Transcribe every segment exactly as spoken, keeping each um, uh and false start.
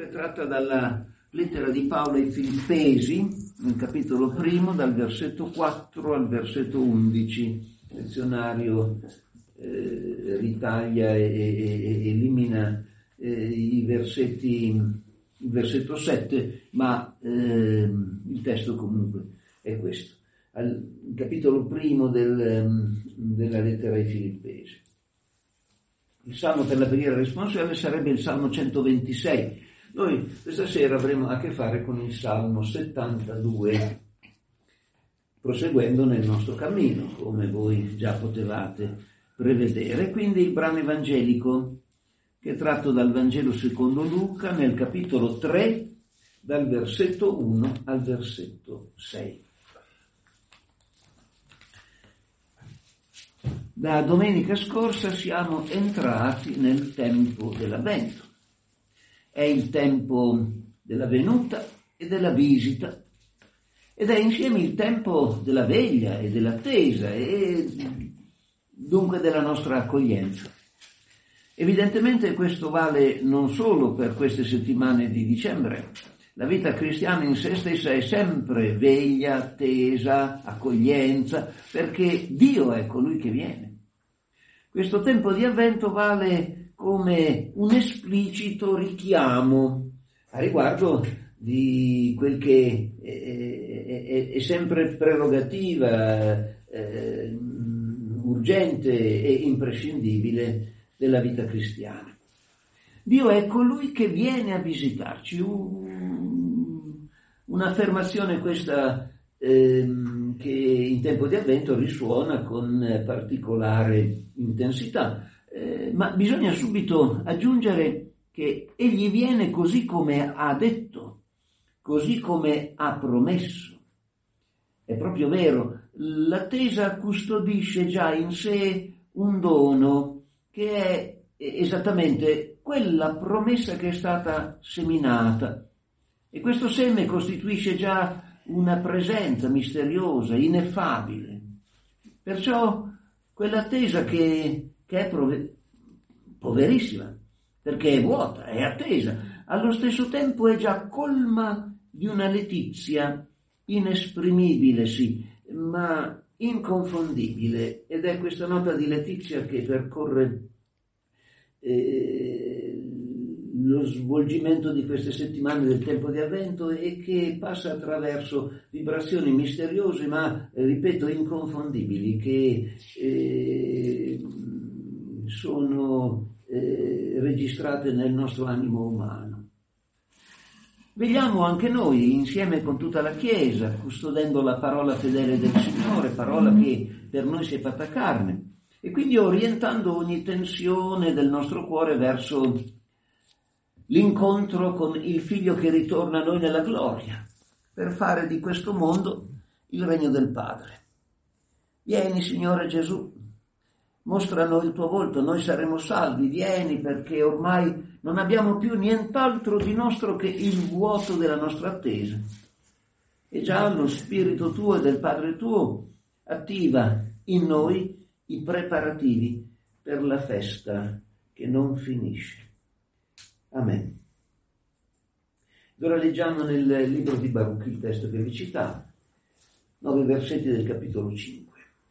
lettura è tratta dalla lettera di Paolo ai Filippesi, nel capitolo primo, dal versetto quattro al versetto undici. Il lezionario eh, ritaglia e, e, e elimina eh, i versetti, il versetto sette, ma eh, il testo comunque è questo. Al capitolo primo del, della lettera ai Filippesi. Il salmo per la preghiera responsoriale sarebbe il salmo centoventisei. Noi questa sera avremo a che fare con il salmo settantadue, proseguendo nel nostro cammino, come voi già potevate prevedere. Quindi il brano evangelico che è tratto dal Vangelo secondo Luca, nel capitolo tre, dal versetto uno al versetto sei. Da domenica scorsa siamo entrati nel tempo dell'Avvento. È il tempo della venuta e della visita, ed è insieme il tempo della veglia e dell'attesa e dunque della nostra accoglienza. Evidentemente questo vale non solo per queste settimane di dicembre. La vita cristiana in se stessa è sempre veglia, attesa, accoglienza, perché Dio è colui che viene. Questo tempo di avvento vale come un esplicito richiamo a riguardo di quel che è, è, è sempre prerogativa eh, urgente e imprescindibile della vita cristiana. Dio è colui che viene a visitarci. Un, un'affermazione questa ehm, che in tempo di avvento risuona con particolare intensità, eh, ma bisogna subito aggiungere che egli viene così come ha detto, così come ha promesso. È proprio vero, l'attesa custodisce già in sé un dono che è esattamente quella promessa che è stata seminata, e questo seme costituisce già una presenza misteriosa, ineffabile. Perciò quell'attesa che, che è prove, poverissima, perché è vuota, è attesa, allo stesso tempo è già colma di una letizia inesprimibile, sì, ma inconfondibile, ed è questa nota di letizia che percorre eh, lo svolgimento di queste settimane del tempo di avvento e che passa attraverso vibrazioni misteriose ma, eh, ripeto, inconfondibili, che eh, sono eh, registrate nel nostro animo umano. Vegliamo anche noi, insieme con tutta la Chiesa, custodendo la parola fedele del Signore, parola che per noi si è fatta carne, e quindi orientando ogni tensione del nostro cuore verso l'incontro con il Figlio che ritorna a noi nella gloria, per fare di questo mondo il regno del Padre. Vieni, Signore Gesù, mostra a noi il tuo volto, noi saremo salvi, vieni, perché ormai non abbiamo più nient'altro di nostro che il vuoto della nostra attesa. E già lo Spirito tuo e del Padre tuo attiva in noi i preparativi per la festa che non finisce. Amen. Ora leggiamo nel libro di Baruch il testo che vi citavo, nove versetti del capitolo cinque.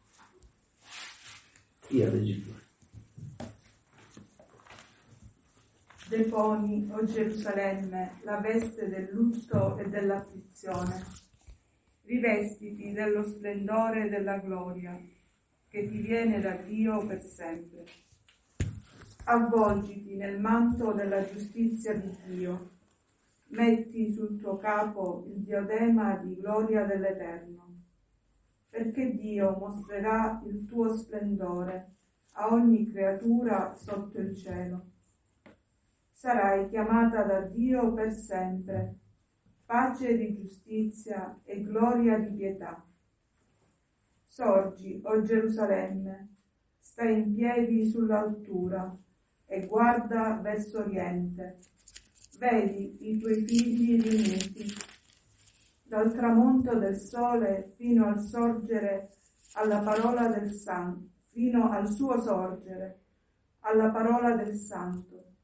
Via leggitura. Deponi, o Gerusalemme, la veste del lutto e dell'afflizione. Rivestiti dello splendore e della gloria, che ti viene da Dio per sempre. Avvolgiti nel manto della giustizia di Dio. Metti sul tuo capo il diadema di gloria dell'Eterno, perché Dio mostrerà il tuo splendore a ogni creatura sotto il cielo. Sarai chiamata da Dio per sempre, pace di giustizia e gloria di pietà. Sorgi, o Gerusalemme, stai in piedi sull'altura e guarda verso oriente. Vedi i tuoi figli riuniti. Dal tramonto del sole fino al sorgere alla parola del Santo, fino al suo sorgere, alla parola del Santo,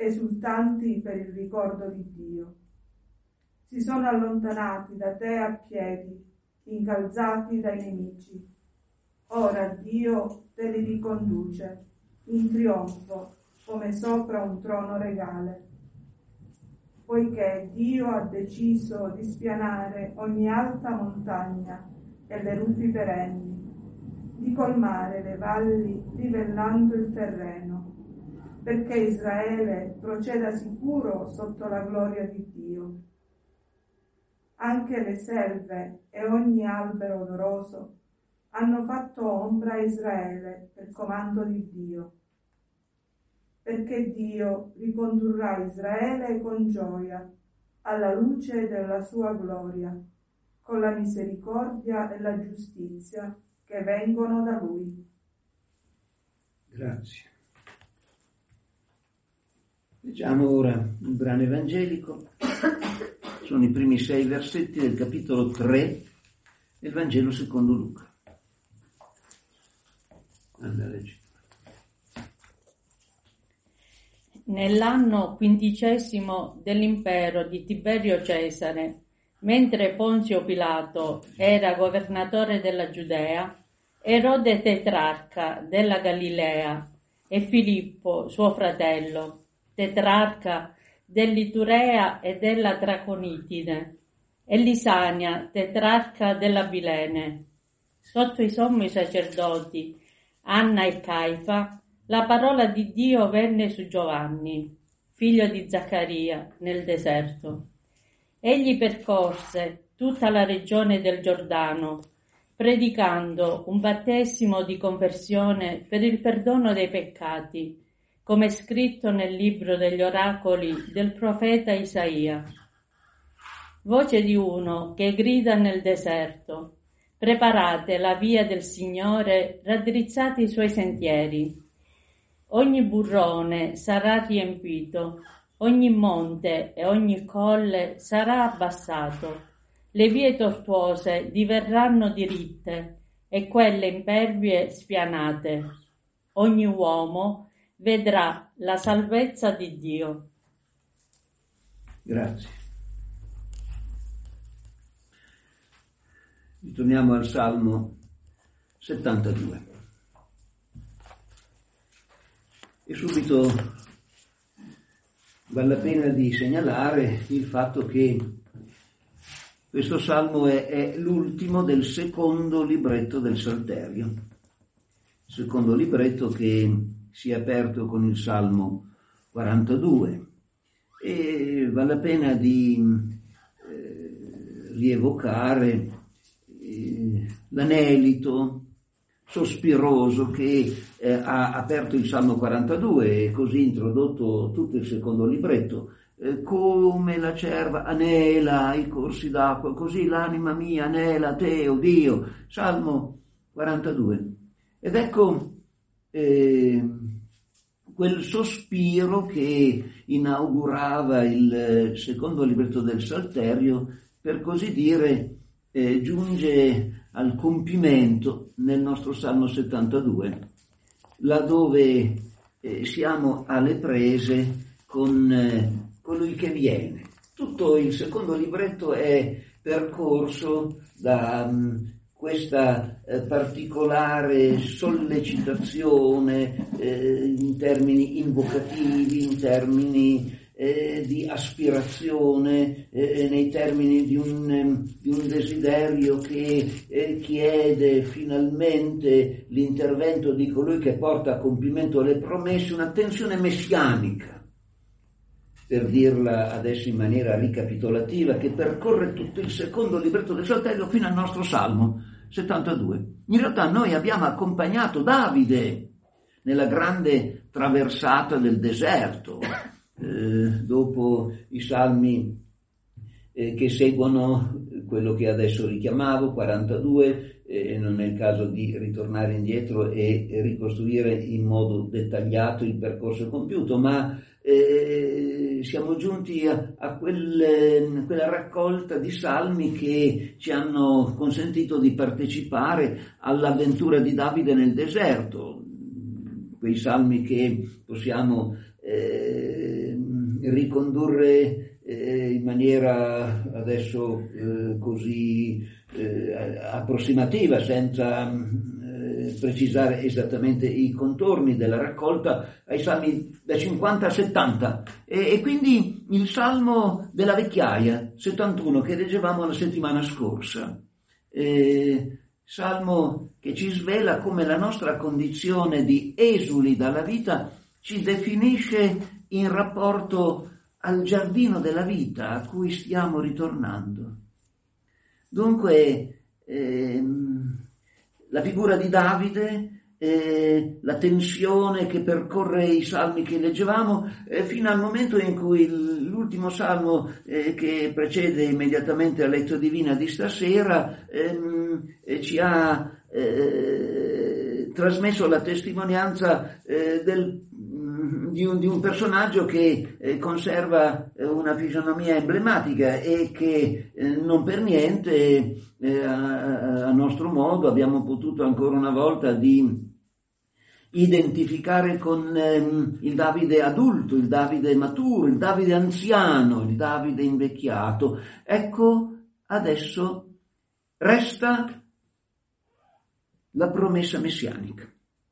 esultanti per il ricordo di Dio. Si sono allontanati da te a piedi, incalzati dai nemici. Ora Dio te li riconduce in trionfo come sopra un trono regale. Poiché Dio ha deciso di spianare ogni alta montagna e le rupi perenni, di colmare le valli livellando il terreno, perché Israele proceda sicuro sotto la gloria di Dio. Anche le selve e ogni albero odoroso hanno fatto ombra a Israele per comando di Dio, perché Dio ricondurrà Israele con gioia alla luce della sua gloria, con la misericordia e la giustizia che vengono da Lui. Grazie. Leggiamo ora il brano evangelico. Sono i primi sei versetti del capitolo tre del Vangelo secondo Luca. Anna, leggi. Nell'anno quindicesimo dell'impero di Tiberio Cesare, mentre Ponzio Pilato era governatore della Giudea, Erode tetrarca della Galilea e Filippo, suo fratello, tetrarca dell'Iturea e della Traconitide, e Lisania, tetrarca della Bilene. Sotto i sommi sacerdoti, Anna e Caifa, la parola di Dio venne su Giovanni, figlio di Zaccaria, nel deserto. Egli percorse tutta la regione del Giordano, predicando un battesimo di conversione per il perdono dei peccati, come è scritto nel libro degli oracoli del profeta Isaia. Voce di uno che grida nel deserto: preparate la via del Signore, raddrizzate i suoi sentieri. Ogni burrone sarà riempito, ogni monte e ogni colle sarà abbassato, le vie tortuose diverranno diritte e quelle impervie spianate. Ogni uomo vedrà la salvezza di Dio. Grazie. Ritorniamo al Salmo settantadue. E subito vale la pena di segnalare il fatto che questo Salmo è, è l'ultimo del secondo libretto del Salterio. Il secondo libretto che si è aperto con il Salmo quarantadue. E vale la pena di eh, rievocare eh, l'anelito sospiroso che eh, ha aperto il Salmo quarantadue e così introdotto tutto il secondo libretto. Eh, come la cerva anela i corsi d'acqua, così l'anima mia anela te, o Dio. Salmo quarantadue. Ed ecco eh, quel sospiro che inaugurava il secondo libretto del Salterio, per così dire, eh, giunge al compimento nel nostro Salmo settantadue, laddove eh, siamo alle prese con eh, colui che viene. Tutto il secondo libretto è percorso da um, questa eh, particolare sollecitazione eh, in termini invocativi, in termini eh, di aspirazione, eh, nei termini di un, eh, di un desiderio che eh, chiede finalmente l'intervento di colui che porta a compimento le promesse, una tensione messianica, per dirla adesso in maniera ricapitolativa, che percorre tutto il secondo libretto del Salterio fino al nostro Salmo settantadue. In realtà noi abbiamo accompagnato Davide nella grande traversata del deserto, eh, dopo i salmi eh, che seguono quello che adesso richiamavo, quarantadue, eh, non è il caso di ritornare indietro e, e ricostruire in modo dettagliato il percorso compiuto, ma eh, siamo giunti a, a quel, quella raccolta di salmi che ci hanno consentito di partecipare all'avventura di Davide nel deserto, quei salmi che possiamo eh, ricondurre eh, in maniera adesso eh, così eh, approssimativa, senza eh, precisare esattamente i contorni della raccolta, ai salmi da cinquanta a settanta, e, e quindi il salmo della vecchiaia, settantuno, che leggevamo la settimana scorsa, eh, salmo che ci svela come la nostra condizione di esuli dalla vita ci definisce in rapporto al giardino della vita a cui stiamo ritornando. Dunque, ehm, la figura di Davide, eh, la tensione che percorre i salmi che leggevamo, eh, fino al momento in cui l'ultimo salmo eh, che precede immediatamente la lezione divina di stasera ehm, eh, ci ha eh, trasmesso la testimonianza eh, del Di un, di un personaggio che eh, conserva eh, una fisionomia emblematica e che eh, non per niente eh, a, a nostro modo abbiamo potuto ancora una volta di identificare con ehm, il Davide adulto, il Davide maturo, il Davide anziano, il Davide invecchiato. Ecco, adesso resta la promessa messianica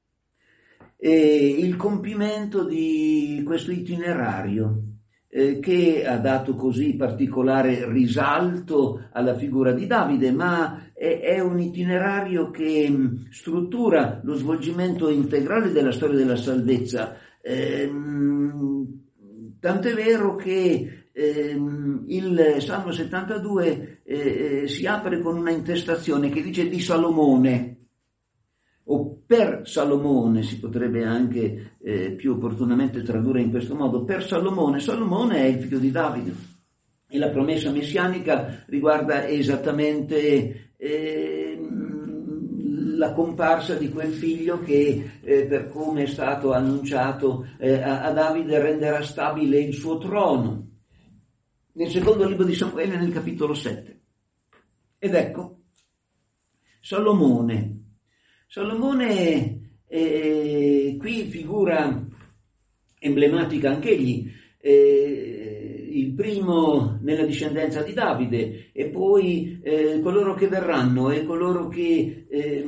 e il compimento di questo itinerario eh, che ha dato così particolare risalto alla figura di Davide, ma è, è un itinerario che mh, struttura lo svolgimento integrale della storia della salvezza, eh, mh, tant'è vero che eh, il Salmo settantadue eh, si apre con una intestazione che dice di Salomone, o per Salomone, si potrebbe anche eh, più opportunamente tradurre in questo modo, per Salomone. Salomone è il figlio di Davide e la promessa messianica riguarda esattamente eh, la comparsa di quel figlio che eh, per come è stato annunciato eh, a, a Davide renderà stabile il suo trono, nel secondo libro di Samuele, nel capitolo sette. Ed ecco, Salomone Salomone eh, qui figura emblematica anch'egli, eh, il primo nella discendenza di Davide, e poi eh, coloro che verranno e coloro che eh,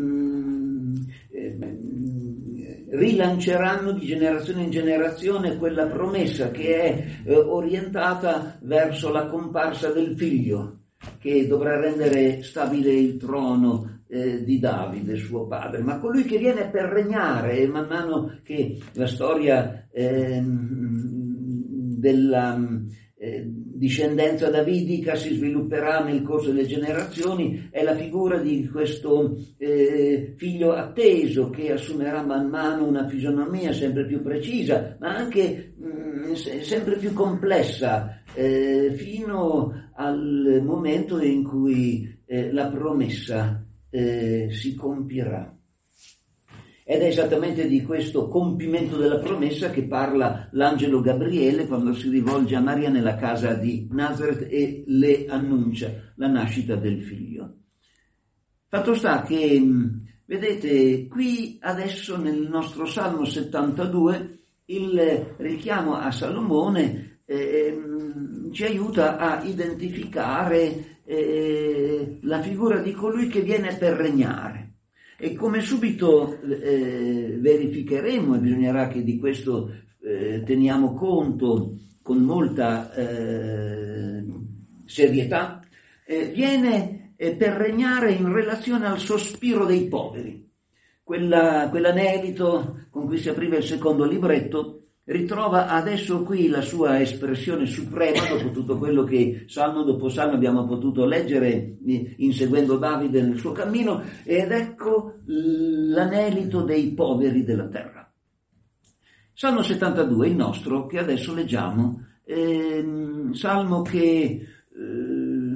eh, rilanceranno di generazione in generazione quella promessa che è eh, orientata verso la comparsa del figlio che dovrà rendere stabile il trono Eh, di Davide, suo padre, ma colui che viene per regnare. E man mano che la storia eh, della eh, discendenza davidica si svilupperà nel corso delle generazioni, è la figura di questo eh, figlio atteso che assumerà man mano una fisionomia sempre più precisa, ma anche mh, sempre più complessa, eh, fino al momento in cui eh, la promessa Eh, si compirà. Ed è esattamente di questo compimento della promessa che parla l'angelo Gabriele quando si rivolge a Maria nella casa di Nazareth e le annuncia la nascita del figlio. Fatto sta che, vedete, qui adesso nel nostro Salmo settantadue il richiamo a Salomone eh, ci aiuta a identificare Eh, la figura di colui che viene per regnare, e come subito eh, verificheremo, e bisognerà che di questo eh, teniamo conto con molta eh, serietà, eh, viene eh, per regnare in relazione al sospiro dei poveri. Quella, quell'anelito con cui si apriva il secondo libretto ritrova adesso qui la sua espressione suprema dopo tutto quello che salmo dopo salmo abbiamo potuto leggere inseguendo Davide nel suo cammino, ed ecco l'anelito dei poveri della terra. Salmo settantadue, il nostro, che adesso leggiamo, è un salmo che eh,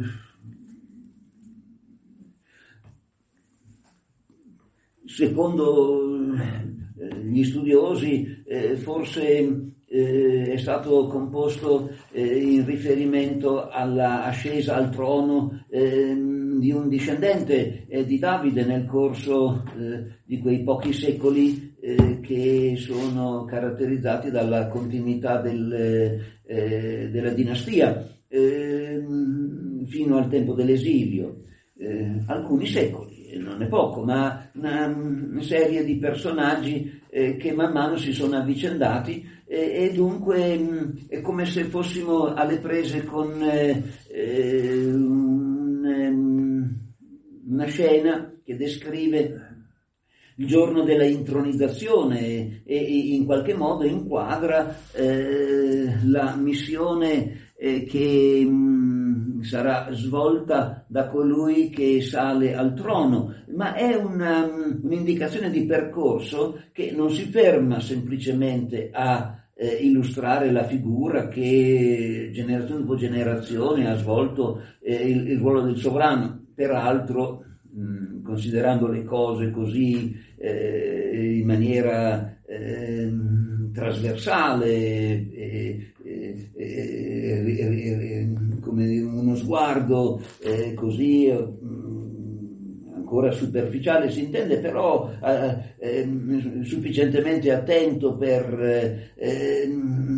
secondo gli studiosi eh, forse eh, è stato composto eh, in riferimento alla ascesa al trono eh, di un discendente eh, di Davide nel corso eh, di quei pochi secoli eh, che sono caratterizzati dalla continuità del, eh, della dinastia eh, fino al tempo dell'esilio, eh, alcuni secoli, non è poco, ma una, una serie di personaggi eh, che man mano si sono avvicendati eh, e dunque mh, è come se fossimo alle prese con eh, eh, un, um, una scena che descrive il giorno della intronizzazione e, e in qualche modo inquadra eh, la missione eh, che mh, sarà svolta da colui che sale al trono, ma è una, un'indicazione di percorso che non si ferma semplicemente a eh, illustrare la figura che generazione dopo generazione ha svolto eh, il, il ruolo del sovrano, peraltro mh, considerando le cose così eh, in maniera eh, trasversale, eh, eh, eh, eh, come uno sguardo eh, così eh, ancora superficiale si intende, però eh, eh, sufficientemente attento per eh,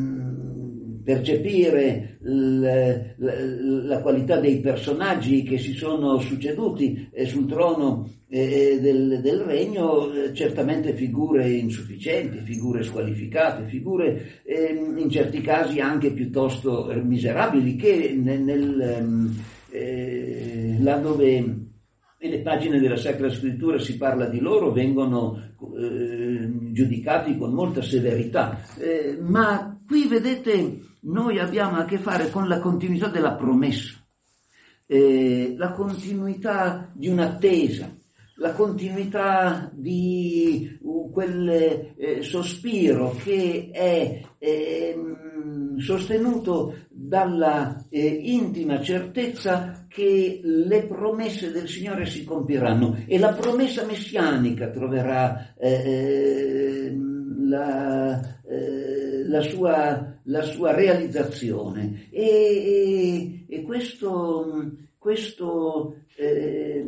percepire la, la, la qualità dei personaggi che si sono succeduti eh, sul trono eh, del, del regno, eh, certamente figure insufficienti, figure squalificate, figure eh, in certi casi anche piuttosto miserabili, che nel, nel eh, là dove nelle pagine della Sacra Scrittura si parla di loro vengono eh, giudicati con molta severità, eh, ma qui vedete noi abbiamo a che fare con la continuità della promessa, eh, la continuità di un'attesa, la continuità di uh, quel eh, sospiro che è eh, sostenuto dalla eh, intima certezza che le promesse del Signore si compiranno, e la promessa messianica troverà eh, la, eh, la, sua, la sua realizzazione, e, e, e questo, questo eh,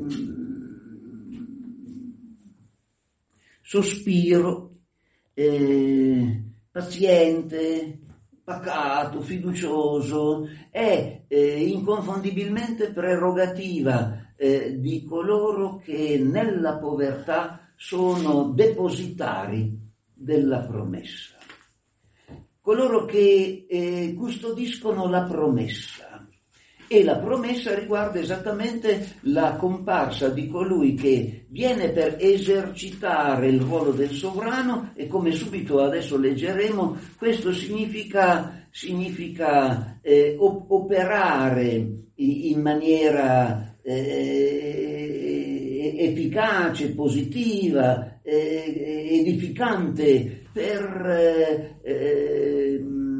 sospiro eh, paziente, pacato, fiducioso, è eh, inconfondibilmente prerogativa eh, di coloro che nella povertà sono depositari della promessa, coloro che eh, custodiscono la promessa. E la promessa riguarda esattamente la comparsa di colui che viene per esercitare il ruolo del sovrano, e come subito adesso leggeremo, questo significa, significa eh, operare in maniera eh, efficace, positiva, eh, edificante per eh,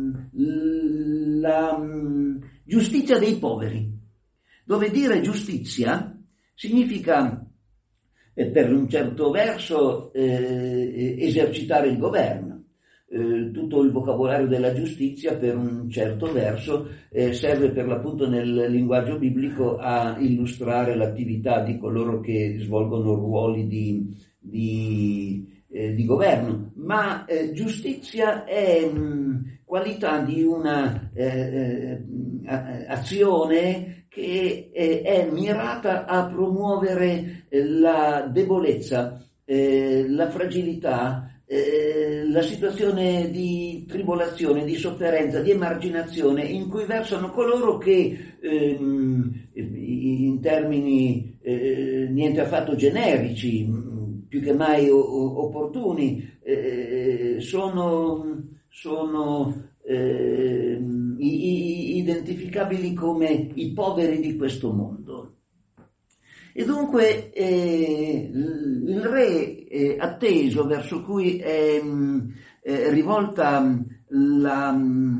la giustizia dei poveri, dove dire giustizia significa eh, per un certo verso eh, esercitare il governo. Eh, tutto il vocabolario della giustizia per un certo verso eh, serve per l'appunto nel linguaggio biblico a illustrare l'attività di coloro che svolgono ruoli di, di, eh, di governo, ma eh, giustizia è mh, qualità di una eh, azione che eh, è mirata a promuovere eh, la debolezza, eh, la fragilità, eh, la situazione di tribolazione, di sofferenza, di emarginazione in cui versano coloro che ehm, in termini eh, niente affatto generici, più che mai o- opportuni, eh, sono, sono eh, i- i- identificabili come i poveri di questo mondo. E dunque eh, il re eh, atteso, verso cui è eh, rivolta la,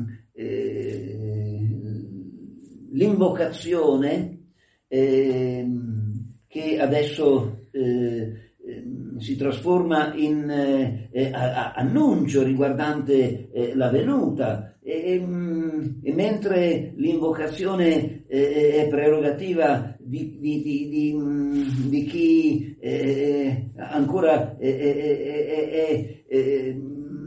eh, l'invocazione eh, che adesso eh, si trasforma in eh, a, a, annuncio riguardante eh, la venuta, e, e, e mentre l'invocazione eh, è prerogativa di, di, di, di, di chi eh, ancora è, è, è, è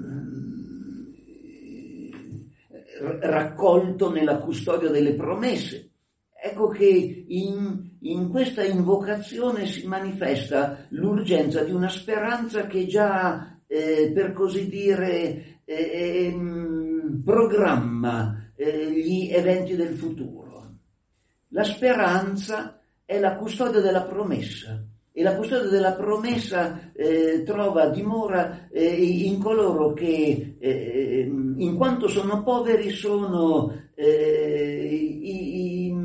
raccolto nella custodia delle promesse, ecco che in, in questa invocazione si manifesta l'urgenza di una speranza che già, eh, per così dire, eh, programma eh, gli eventi del futuro. La speranza è la custodia della promessa, e la custodia della promessa eh, trova dimora eh, in coloro che, eh, in quanto sono poveri, sono eh, i, i,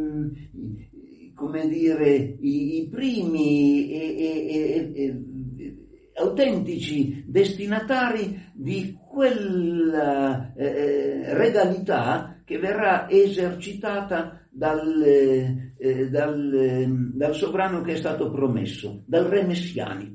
come dire, i, i primi e, e, e, e autentici destinatari di quella eh, regalità che verrà esercitata dal, eh, dal, dal sovrano che è stato promesso, dal re messianico.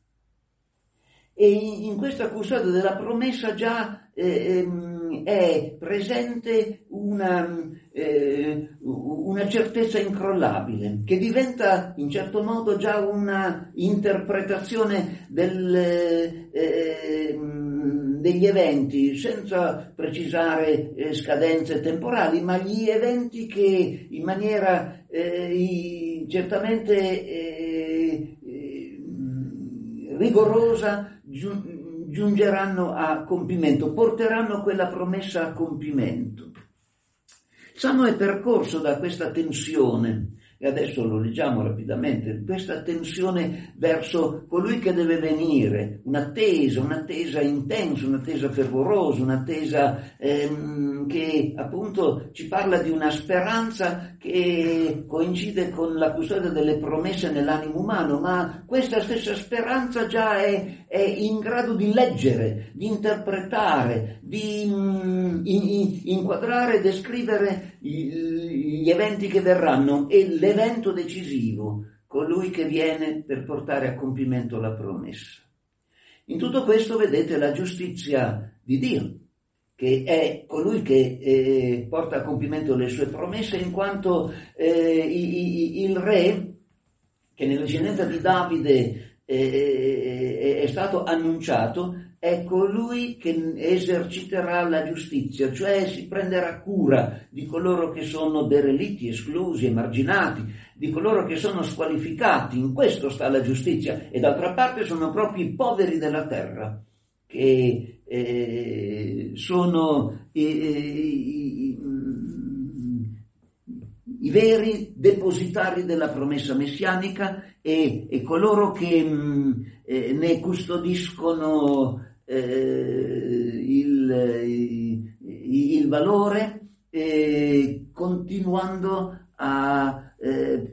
E in questa custodia della promessa già eh, è presente una, eh, una certezza incrollabile, che diventa in certo modo già una interpretazione del, eh, degli eventi, senza precisare eh, scadenze temporali, ma gli eventi che in maniera eh, certamente eh, eh, rigorosa giungeranno a compimento, porteranno quella promessa a compimento. Il Salmo è percorso da questa tensione, e adesso lo leggiamo rapidamente, questa tensione verso colui che deve venire, un'attesa, un'attesa intensa, un'attesa fervorosa, un'attesa ehm, che appunto ci parla di una speranza che coincide con la custodia delle promesse nell'animo umano, ma questa stessa speranza già è, è in grado di leggere, di interpretare, di mm, in, inquadrare, descrivere gli eventi che verranno e l'evento decisivo, colui che viene per portare a compimento la promessa. In tutto questo vedete la giustizia di Dio, che è colui che eh, porta a compimento le sue promesse, in quanto eh, il re, che nella discendenza di Davide eh, è stato annunciato, è colui che eserciterà la giustizia, cioè si prenderà cura di coloro che sono derelitti, esclusi, emarginati, di coloro che sono squalificati. In questo sta la giustizia, e d'altra parte sono proprio i poveri della terra che eh, sono i, i, i, i veri depositari della promessa messianica e, e coloro che mh, eh, ne custodiscono Eh, il, il, il valore, eh, continuando a eh,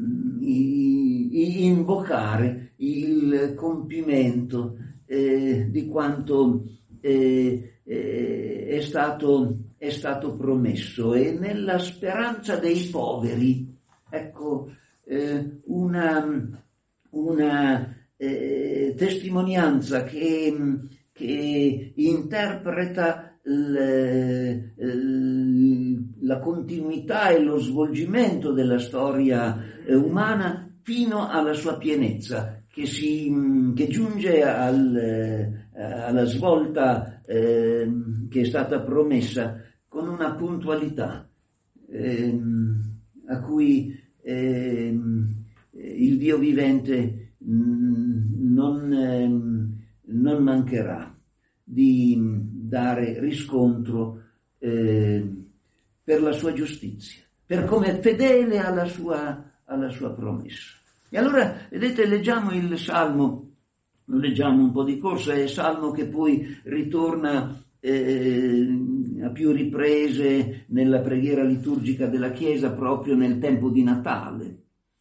invocare il compimento eh, di quanto eh, eh, è stato, è stato promesso, e nella speranza dei poveri, ecco, eh, una, una eh, testimonianza che che interpreta l, l, la continuità e lo svolgimento della storia eh, umana fino alla sua pienezza, che, si, che giunge al, eh, alla svolta eh, che è stata promessa con una puntualità eh, a cui eh, il Dio vivente non... Eh, non mancherà di dare riscontro eh, per la sua giustizia, per come è fedele alla sua, alla sua promessa. E allora, vedete, leggiamo il Salmo, lo leggiamo un po' di corsa, è il Salmo che poi ritorna eh, a più riprese nella preghiera liturgica della Chiesa proprio nel tempo di Natale.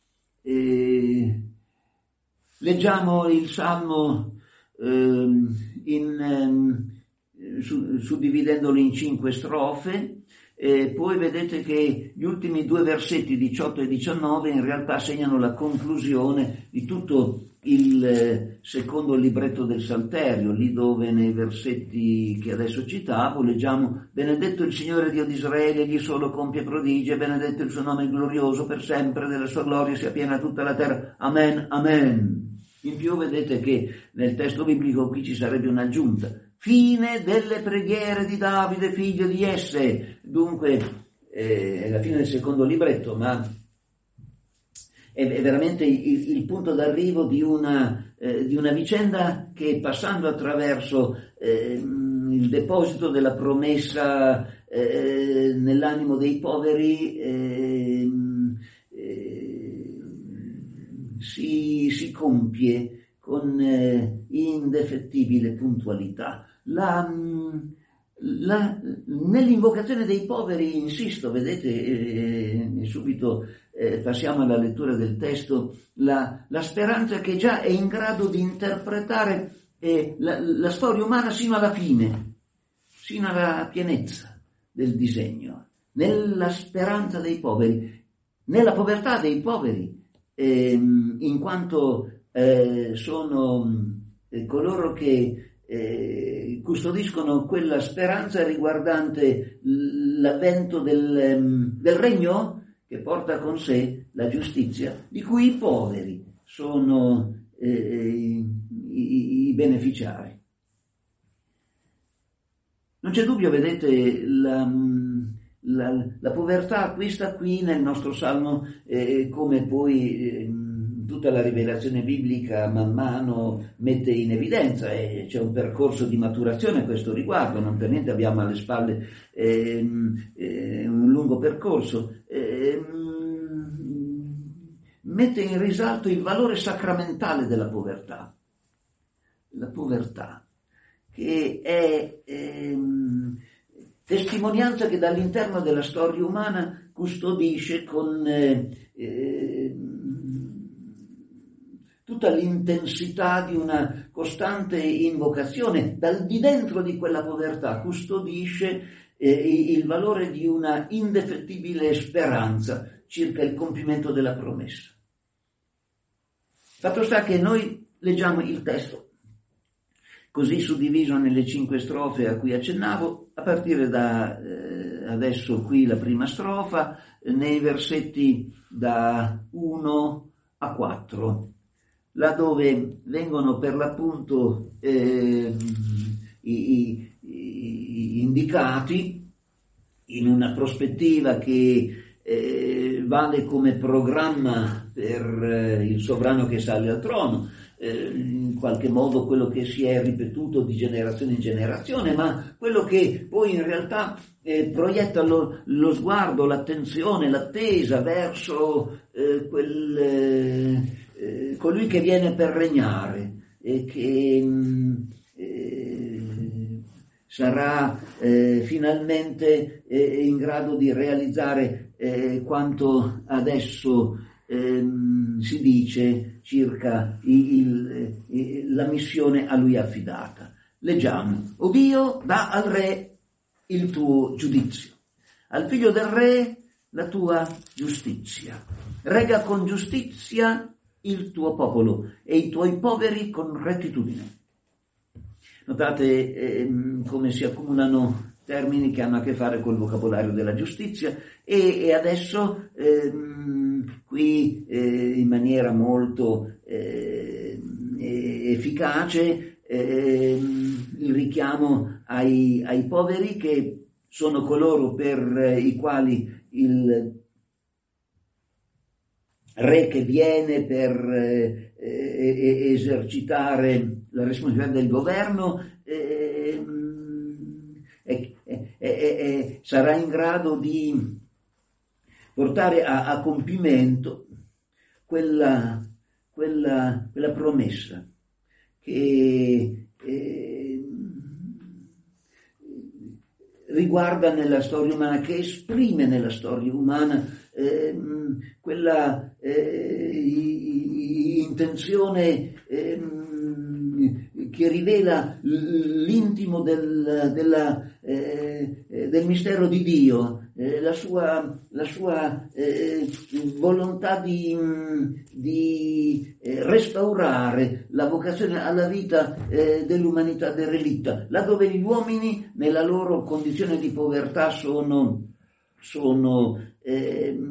E leggiamo il Salmo In, su, suddividendolo in cinque strofe, e poi vedete che gli ultimi due versetti diciotto e diciannove in realtà segnano la conclusione di tutto il eh, secondo libretto del Salterio, lì dove nei versetti che adesso citavo leggiamo: benedetto il Signore Dio di Israele, egli solo compie prodigi, e benedetto il suo nome glorioso per sempre, della sua gloria sia piena tutta la terra. Amen, amen. In più vedete che nel testo biblico qui ci sarebbe un'aggiunta: fine delle preghiere di Davide, figlio di Jesse. Dunque eh, è la fine del secondo libretto, ma è veramente il, il punto d'arrivo di una, eh, di una vicenda che, passando attraverso eh, il deposito della promessa eh, nell'animo dei poveri, eh, eh, si, si compie con eh, indefettibile puntualità. La, la, nell'invocazione dei poveri, insisto, vedete, eh, subito Eh, passiamo alla lettura del testo, la, la speranza che già è in grado di interpretare eh, la, la storia umana sino alla fine, sino alla pienezza del disegno, nella speranza dei poveri, nella povertà dei poveri, eh, in quanto eh, sono eh, coloro che eh, custodiscono quella speranza riguardante l'avvento del, del regno che porta con sé la giustizia, di cui i poveri sono eh, i, i beneficiari. Non c'è dubbio, vedete, la, la, la povertà acquista qui nel nostro Salmo, eh, come poi eh, tutta la rivelazione biblica man mano mette in evidenza, e c'è un percorso di maturazione a questo riguardo, non per niente abbiamo alle spalle eh, eh, un lungo percorso. Eh, mette in risalto il valore sacramentale della povertà, la povertà che è ehm, testimonianza che dall'interno della storia umana custodisce con eh, eh, tutta l'intensità di una costante invocazione, dal di dentro di quella povertà custodisce eh, il valore di una indefettibile speranza circa il compimento della promessa. Fatto sta che noi leggiamo il testo così suddiviso nelle cinque strofe a cui accennavo, a partire da eh, adesso qui la prima strofa, eh, nei versetti da uno a quattro, laddove vengono per l'appunto eh, i, i, i indicati in una prospettiva che eh, vale come programma per eh, il sovrano che sale al trono, eh, in qualche modo quello che si è ripetuto di generazione in generazione, ma quello che poi in realtà eh, proietta lo, lo sguardo, l'attenzione, l'attesa verso eh, quel, eh, colui che viene per regnare e che mh, eh, sarà eh, finalmente eh, in grado di realizzare eh, quanto adesso Ehm, si dice circa il, il, la missione a lui affidata. Leggiamo: o Dio, dà al re il tuo giudizio, al figlio del re la tua giustizia, rega con giustizia il tuo popolo e i tuoi poveri con rettitudine. Notate ehm, come si accumulano termini che hanno a che fare col vocabolario della giustizia e, e adesso ehm, qui eh, in maniera molto eh, efficace eh, il richiamo ai, ai poveri, che sono coloro per i quali il re che viene per eh, eh, esercitare la responsabilità del governo eh, eh, eh, eh, sarà in grado di portare a, a compimento quella, quella, quella promessa che eh, riguarda nella storia umana, che esprime nella storia umana eh, quella eh, intenzione eh, che rivela l'intimo del, della, eh, del mistero di Dio, eh, la sua, la sua eh, volontà di, di eh, restaurare la vocazione alla vita eh, dell'umanità derelitta, laddove gli uomini nella loro condizione di povertà sono, sono, eh,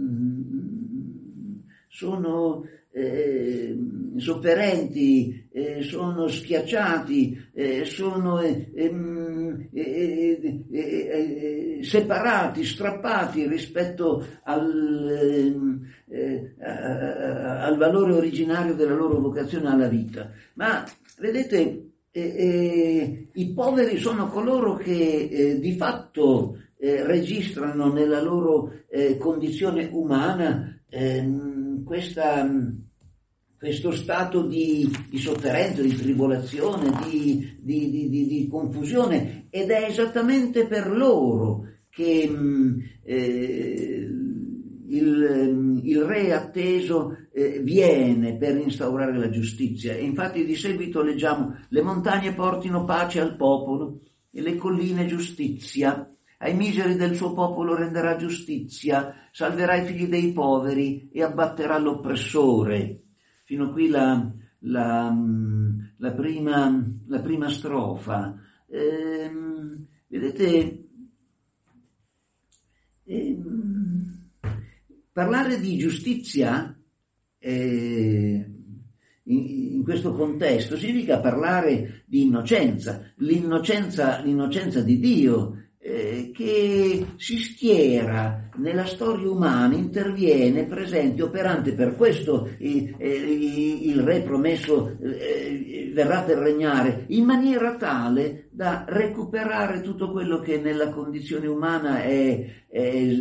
sono eh, sofferenti, eh, sono schiacciati, eh, sono eh, eh, eh, eh, separati, strappati rispetto al, eh, al valore originario della loro vocazione alla vita. Ma vedete, eh, eh, i poveri sono coloro che eh, di fatto eh, registrano nella loro eh, condizione umana ehm, questa questo stato di, di sofferenza, di tribolazione, di, di, di, di, di confusione, ed è esattamente per loro che eh, il, il re atteso eh, viene per instaurare la giustizia. E infatti di seguito leggiamo: le montagne portino pace al popolo e le colline giustizia. Ai miseri del suo popolo renderà giustizia, salverà i figli dei poveri e abbatterà l'oppressore. Fino qui la, la, la, prima, la prima strofa. Ehm, vedete, ehm, parlare di giustizia eh, in, in questo contesto significa parlare di innocenza, l'innocenza, l'innocenza di Dio, eh, che si schiera nella storia umana, interviene, presente, operante. Per questo eh, eh, il re promesso eh, verrà per regnare, in maniera tale da recuperare tutto quello che nella condizione umana è, è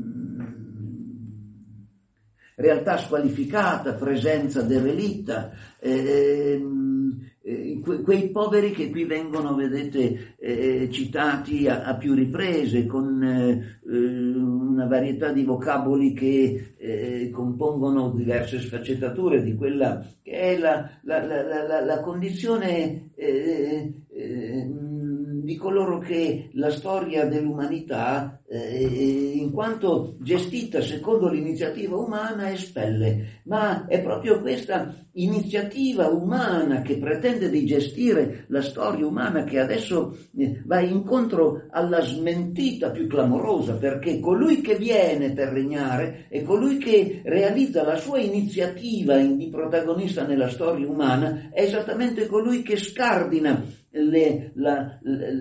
realtà squalificata, presenza derelitta, eh, eh, que- quei poveri che qui vengono, vedete, eh, citati a-, a più riprese, con eh, una varietà di vocaboli che eh, compongono diverse sfaccettature di quella che è la, la, la, la, la condizione eh, eh, di coloro che la storia dell'umanità, eh, in quanto gestita secondo l'iniziativa umana, espelle. Ma è proprio questa iniziativa umana che pretende di gestire la storia umana che adesso eh, va incontro alla smentita più clamorosa, perché colui che viene per regnare è colui che realizza la sua iniziativa di protagonista nella storia umana, è esattamente colui che scardina Le, la,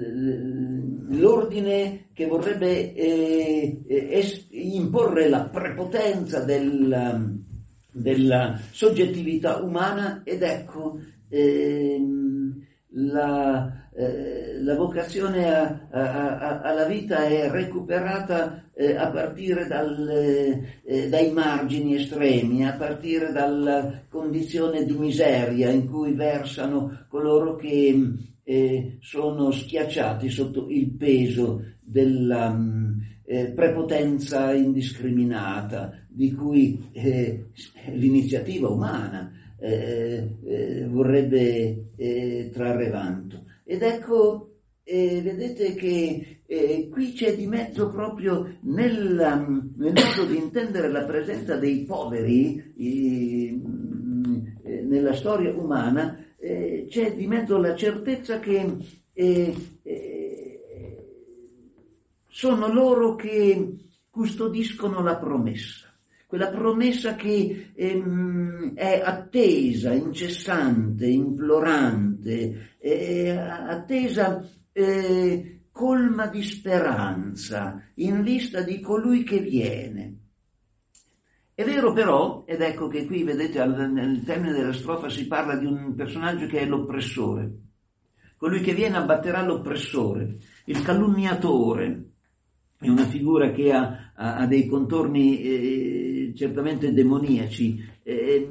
l'ordine che vorrebbe eh, es, imporre la prepotenza della, della soggettività umana, ed ecco eh, la, eh, la vocazione a, a, a, alla vita è recuperata eh, a partire dal, eh, dai margini estremi, a partire dalla condizione di miseria in cui versano coloro che Eh, sono schiacciati sotto il peso della eh, prepotenza indiscriminata di cui eh, l'iniziativa umana eh, eh, vorrebbe eh, trarre vanto. Ed ecco, eh, vedete che eh, qui c'è di mezzo, proprio nella, nel modo di intendere la presenza dei poveri eh, eh, nella storia umana, Eh, c'è di mezzo la certezza che eh, eh, sono loro che custodiscono la promessa, quella promessa che ehm, è attesa, incessante, implorante, eh, attesa, eh, colma di speranza, in vista di colui che viene. È vero però, ed ecco che qui vedete al, nel termine della strofa si parla di un personaggio che è l'oppressore, colui che viene abbatterà l'oppressore, il calunniatore. È una figura che ha, ha, ha dei contorni eh, certamente demoniaci, eh,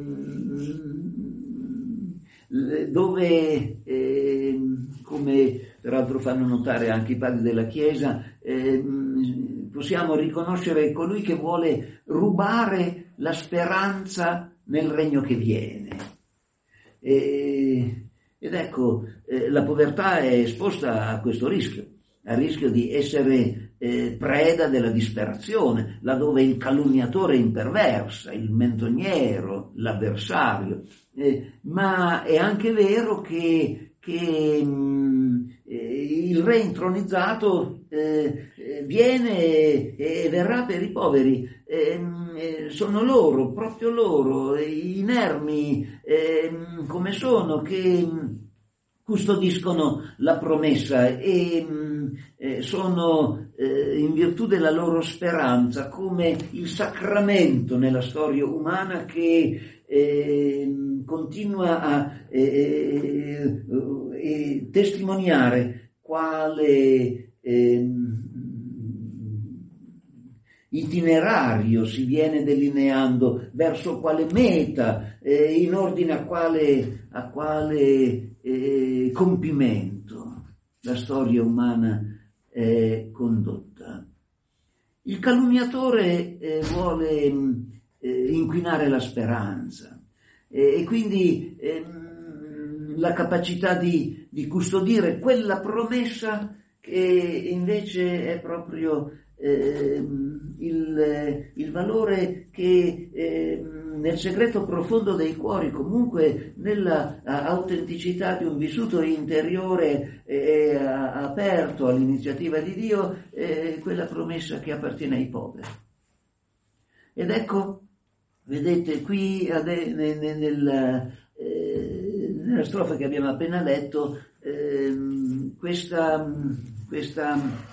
dove, eh, come peraltro fanno notare anche i padri della Chiesa, eh, possiamo riconoscere colui che vuole rubare la speranza nel regno che viene. E, ed ecco, eh, la povertà è esposta a questo rischio, al rischio di essere eh, preda della disperazione, laddove il calunniatore imperversa, il menzognero, l'avversario. Eh, ma è anche vero che, che mh, eh, il re intronizzato eh, viene e, e verrà per i poveri. Eh, eh, sono loro, proprio loro, i inermi eh, come sono, che custodiscono la promessa e eh, sono eh, in virtù della loro speranza come il sacramento nella storia umana che eh, continua a eh, eh, testimoniare quale eh, itinerario si viene delineando, verso quale meta, eh, in ordine a quale, a quale eh, compimento la storia umana è condotta. Il calunniatore eh, vuole eh, inquinare la speranza eh, e quindi eh, la capacità di, di custodire quella promessa che invece è proprio Eh, il, il valore che eh, nel segreto profondo dei cuori, comunque nella a, autenticità di un vissuto interiore eh, aperto all'iniziativa di Dio, eh, quella promessa che appartiene ai poveri. Ed ecco, vedete qui nel, nel, eh, nella strofa che abbiamo appena letto, eh, questa questa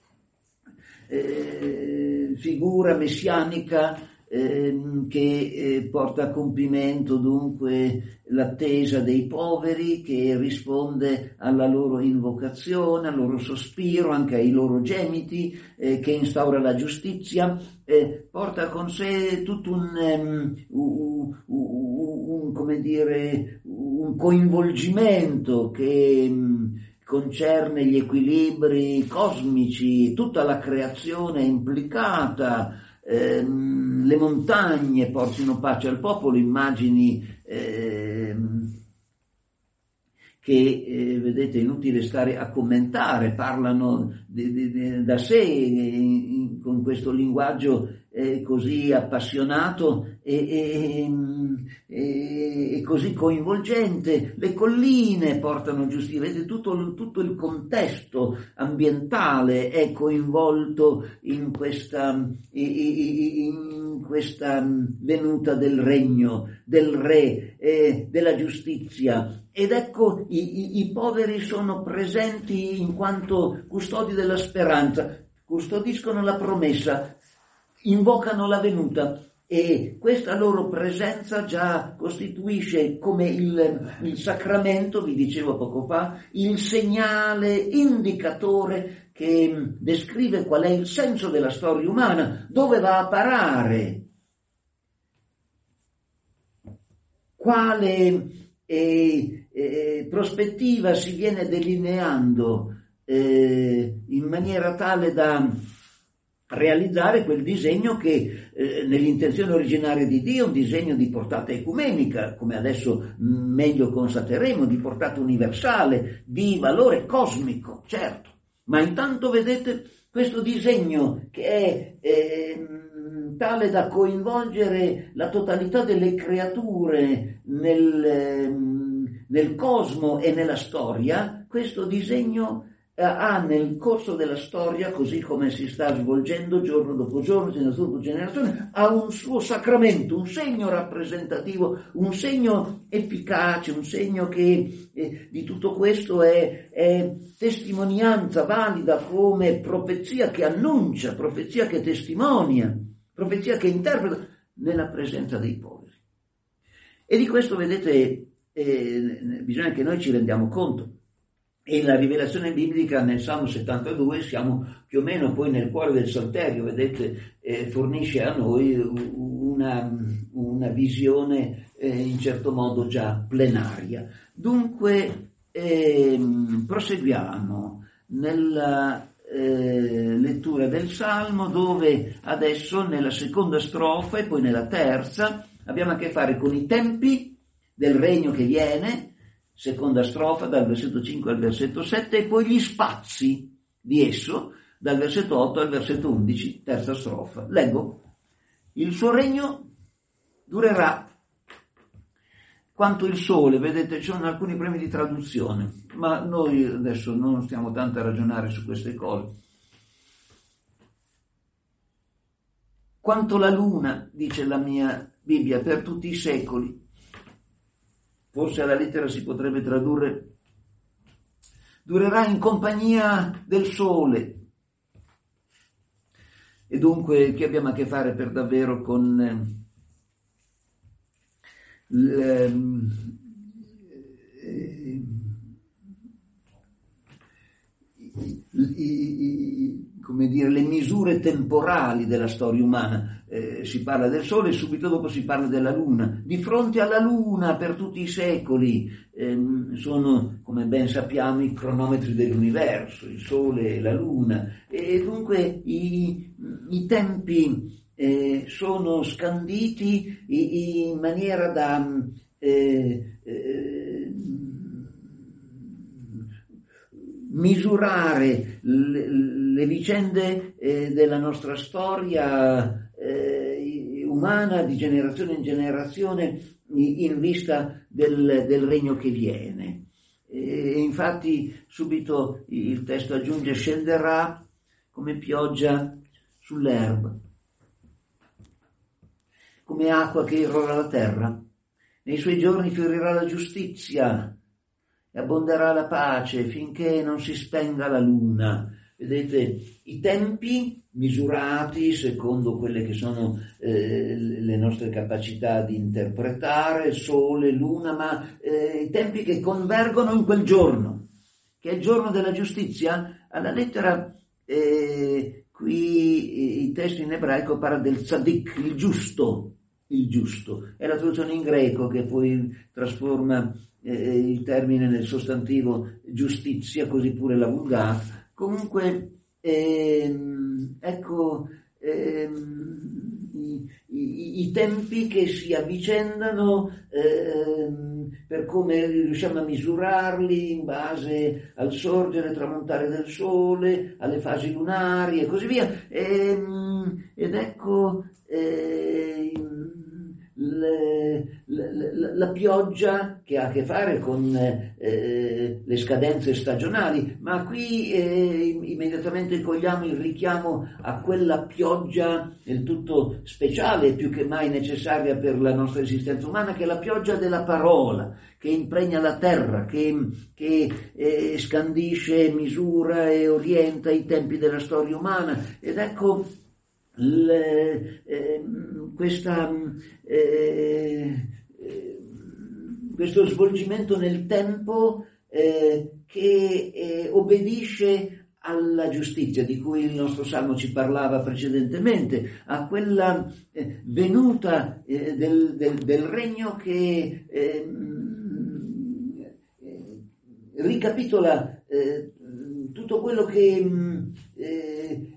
Eh, figura messianica eh, che eh, porta a compimento dunque l'attesa dei poveri, che risponde alla loro invocazione, al loro sospiro, anche ai loro gemiti, eh, che instaura la giustizia, eh, porta con sé tutto un, um, un, un, un come dire un coinvolgimento che um, concerne gli equilibri cosmici, tutta la creazione implicata, ehm, le montagne portino pace al popolo, immagini ehm, che eh, vedete è inutile stare a commentare, parlano di, di, di, da sé in, in, con questo linguaggio eh, così appassionato e, e, e, e così coinvolgente. Le colline portano giustizia, vedete tutto, tutto il contesto ambientale è coinvolto in questa, in questa venuta del regno, del re, eh, della giustizia. Ed ecco, i, i, i poveri sono presenti in quanto custodi della speranza, custodiscono la promessa, invocano la venuta, e questa loro presenza già costituisce come il, il sacramento, vi dicevo poco fa, il segnale indicatore che descrive qual è il senso della storia umana, dove va a parare, quale eh, eh, prospettiva si viene delineando eh, in maniera tale da realizzare quel disegno che eh, nell'intenzione originaria di Dio, un disegno di portata ecumenica, come adesso meglio constateremo, di portata universale, di valore cosmico, certo, ma intanto vedete questo disegno che è eh, tale da coinvolgere la totalità delle creature nel, eh, nel cosmo e nella storia. Questo disegno ha nel corso della storia, così come si sta svolgendo giorno dopo giorno, generazione dopo generazione, ha un suo sacramento, un segno rappresentativo, un segno efficace, un segno che eh, di tutto questo è, è testimonianza valida come profezia che annuncia, profezia che testimonia, profezia che interpreta nella presenza dei poveri. E di questo, vedete, eh, bisogna che noi ci rendiamo conto. E la rivelazione biblica nel Salmo settantadue, siamo più o meno poi nel cuore del Salterio, vedete, eh, fornisce a noi una, una visione eh, in certo modo già plenaria. Dunque eh, proseguiamo nella eh, lettura del Salmo, dove adesso nella seconda strofa e poi nella terza abbiamo a che fare con i tempi del regno che viene, seconda strofa dal versetto cinque al versetto sette, e poi gli spazi di esso, dal versetto otto al versetto undici, terza strofa. Leggo. Il suo regno durerà quanto il sole, vedete, ci sono alcuni problemi di traduzione, ma noi adesso non stiamo tanto a ragionare su queste cose. Quanto la luna, dice la mia Bibbia, per tutti i secoli. Forse alla lettera si potrebbe tradurre: durerà in compagnia del sole. E dunque qui abbiamo a che fare per davvero con eh, eh, i, i, come dire, le misure temporali della storia umana. Eh, si parla del sole e subito dopo si parla della luna. Di fronte alla luna per tutti i secoli ehm, sono, come ben sappiamo, i cronometri dell'universo, il sole e la luna, e dunque i, i tempi eh, sono scanditi in maniera da eh, eh, misurare le, le vicende eh, della nostra storia eh, umana di generazione in generazione in vista del, del regno che viene. E infatti subito il testo aggiunge: scenderà come pioggia sull'erba, come acqua che irrora la terra. Nei suoi giorni fiorirà la giustizia e abbonderà la pace finché non si spenga la luna. Vedete, i tempi misurati secondo quelle che sono eh, le nostre capacità di interpretare, sole, luna, ma eh, i tempi che convergono in quel giorno, che è il giorno della giustizia. Alla lettera, eh, qui il testo in ebraico parla del tzadik, il giusto, il giusto. È la traduzione in greco che poi trasforma eh, il termine nel sostantivo giustizia, così pure la vulgata. Comunque, ehm, ecco, ehm, i, i, i tempi che si avvicendano ehm, per come riusciamo a misurarli in base al sorgere e tramontare del sole, alle fasi lunari e così via. Ehm, ed ecco ehm, Le, la, la pioggia che ha a che fare con eh, le scadenze stagionali, ma qui eh, immediatamente cogliamo il richiamo a quella pioggia del tutto speciale, più che mai necessaria per la nostra esistenza umana, che è la pioggia della parola, che impregna la terra, che, che eh, scandisce, misura e orienta i tempi della storia umana. Ed ecco Le, eh, questa, eh, eh, questo svolgimento nel tempo eh, che eh, obbedisce alla giustizia di cui il nostro salmo ci parlava precedentemente, a quella eh, venuta eh, del, del, del regno che eh, eh, ricapitola eh, tutto quello che eh,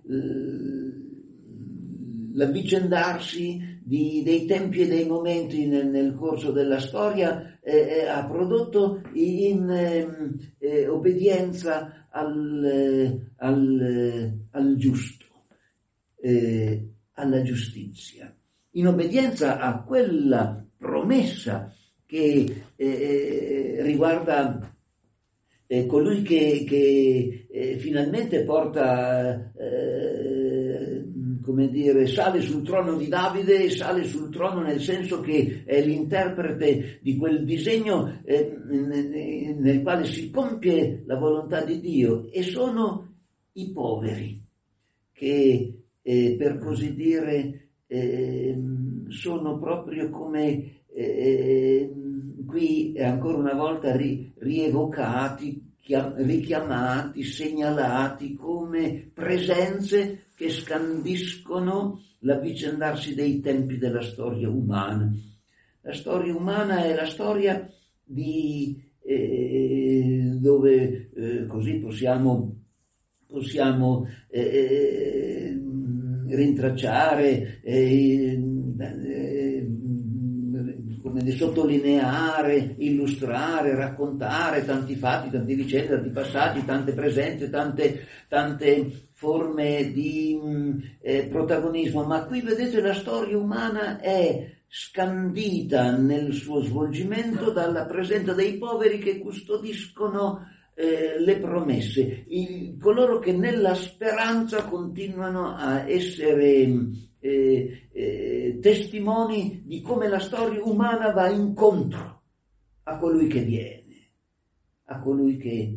l'avvicendarsi di, dei tempi e dei momenti nel, nel corso della storia eh, ha prodotto in eh, obbedienza al, al, al giusto, eh, alla giustizia, in obbedienza a quella promessa che eh, riguarda eh, colui che, che eh, finalmente porta eh, come dire, sale sul trono di Davide, e sale sul trono nel senso che è l'interprete di quel disegno eh, nel quale si compie la volontà di Dio, e sono i poveri che eh, per così dire eh, sono proprio come eh, qui ancora una volta ri, rievocati, richiamati, segnalati come presenze che scandiscono l'avvicendarsi dei tempi della storia umana. La storia umana è la storia di eh, dove eh, così possiamo possiamo eh, rintracciare eh, eh, come di sottolineare, illustrare, raccontare tanti fatti, tante vicende, tanti passaggi, tante presenze, tante, tante forme di eh, protagonismo, ma qui vedete la storia umana è scandita nel suo svolgimento dalla presenza dei poveri che custodiscono eh, le promesse, il, coloro che nella speranza continuano a essere eh, eh, testimoni di come la storia umana va incontro a colui che viene, a colui che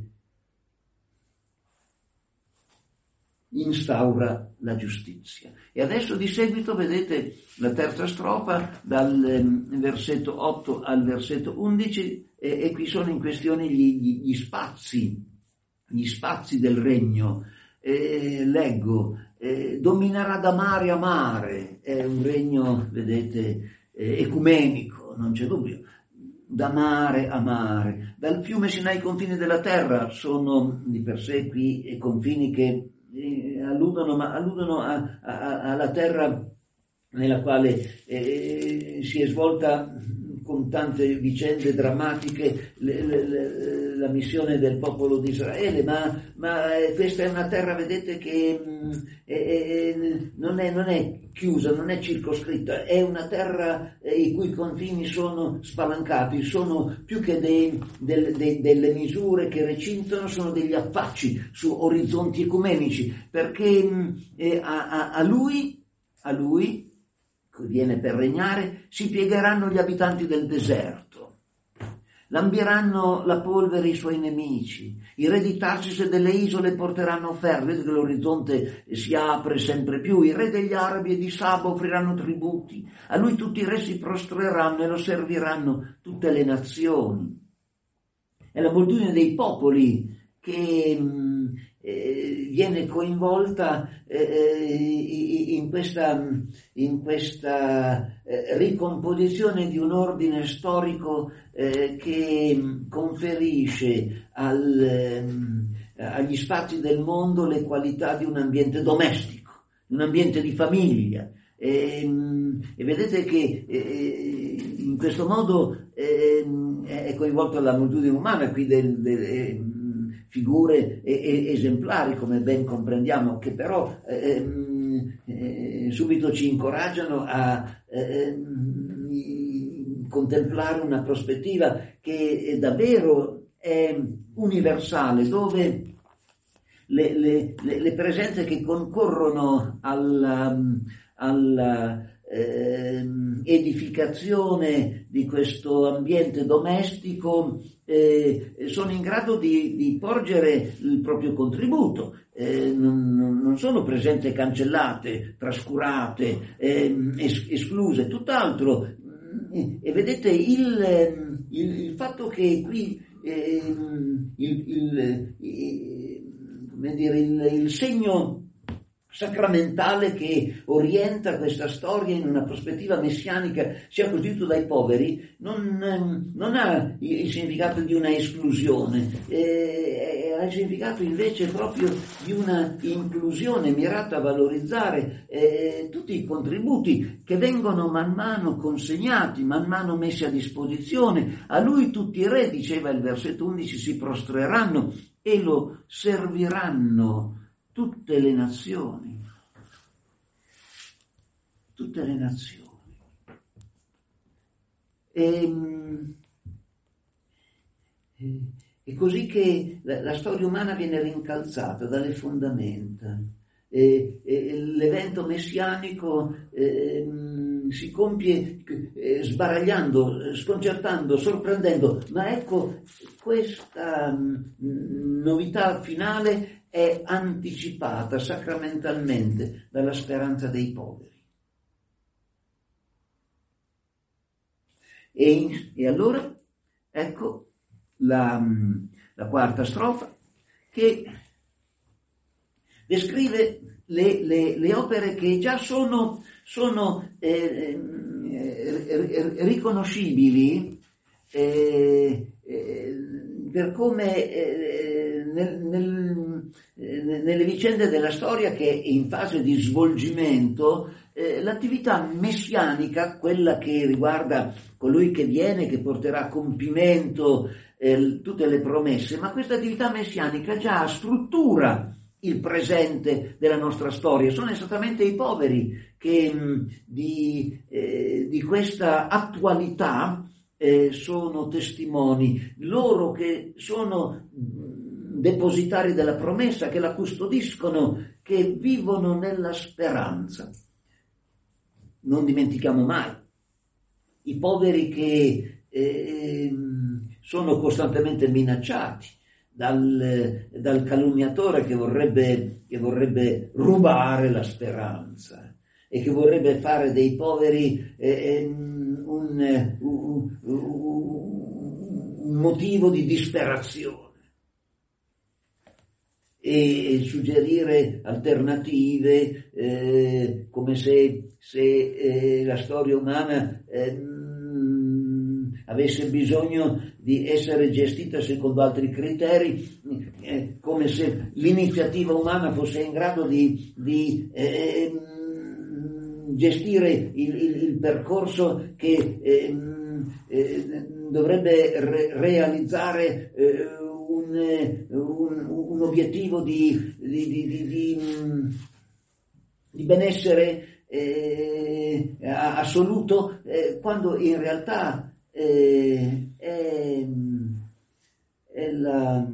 instaura la giustizia. E adesso di seguito vedete la terza strofa dal um, versetto otto al versetto undici e, e qui sono in questione gli, gli, gli spazi, gli spazi del regno. Eh, leggo, eh, dominerà da mare a mare, è un regno, vedete, eh, ecumenico, non c'è dubbio, da mare a mare, dal fiume sino ai confini della terra, sono di per sé qui confini che Eh, alludono, ma alludono a, a, alla terra nella quale eh, si è svolta con tante vicende drammatiche le, le, le, la missione del popolo di Israele, ma, ma eh, questa è una terra, vedete, che mh, eh, non, è, non è chiusa, non è circoscritta, è una terra eh, i cui confini sono spalancati, sono più che dei, del, dei, delle misure che recintano, sono degli affacci su orizzonti ecumenici, perché mh, eh, a, a, a lui, a lui che viene per regnare, si piegheranno gli abitanti del deserto, lambieranno la polvere i suoi nemici, i re di Tarsis e delle isole porteranno offerte, vedete che l'orizzonte si apre sempre più, i re degli arabi e di Saba offriranno tributi, a lui tutti i re si prostreranno e lo serviranno tutte le nazioni. È la moltitudine dei popoli che mh, eh, viene coinvolta eh, in questa, in questa eh, ricomposizione di un ordine storico eh, che conferisce al, eh, agli spazi del mondo le qualità di un ambiente domestico, un ambiente di famiglia. E, e vedete che eh, in questo modo eh, è coinvolta la moltitudine umana qui del, del figure e, e, esemplari, come ben comprendiamo, che però eh, eh, subito ci incoraggiano a eh, contemplare una prospettiva che davvero è universale, dove le, le, le, le presenze che concorrono alla, alla eh, edificazione di questo ambiente domestico Eh, sono in grado di, di porgere il proprio contributo, eh, non, non sono presenze cancellate, trascurate, eh, es, escluse, tutt'altro. E vedete il, il, il fatto che qui eh, il, il, il, come dire, il, il segno sacramentale che orienta questa storia in una prospettiva messianica sia costituito dai poveri, non, non ha il significato di una esclusione, eh, ha il significato invece proprio di una inclusione mirata a valorizzare eh, tutti i contributi che vengono man mano consegnati, man mano messi a disposizione. A lui tutti i re, diceva il versetto undici, si prostreranno e lo serviranno tutte le nazioni, tutte le nazioni. E, è così che la, la storia umana viene rincalzata dalle fondamenta. E, e, l'evento messianico eh, si compie eh, sbaragliando, sconcertando, sorprendendo, ma ecco questa mh, novità finale è anticipata sacramentalmente dalla speranza dei poveri. E, e allora, ecco la, la quarta strofa che descrive le, le, le opere che già sono, sono eh, eh, riconoscibili eh, eh, per come eh, nel, nel, nelle vicende della storia che è in fase di svolgimento eh, l'attività messianica, quella che riguarda colui che viene, che porterà a compimento eh, tutte le promesse, ma questa attività messianica già struttura il presente della nostra storia. Sono esattamente i poveri che mh, di, eh, di questa attualità eh, sono testimoni, loro che sono mh, depositari della promessa, che la custodiscono, che vivono nella speranza. Non dimentichiamo mai i poveri che eh, sono costantemente minacciati Dal, dal calunniatore che vorrebbe, che vorrebbe rubare la speranza e che vorrebbe fare dei poveri eh, un, un, un motivo di disperazione e suggerire alternative eh, come se, se eh, la storia umana eh, avesse bisogno di essere gestita secondo altri criteri, eh, come se l'iniziativa umana fosse in grado di, di eh, gestire il, il, il percorso che eh, eh, dovrebbe re- realizzare eh, un, un, un obiettivo di, di, di, di, di, di benessere eh, assoluto, eh, quando in realtà Eh, è, è, la,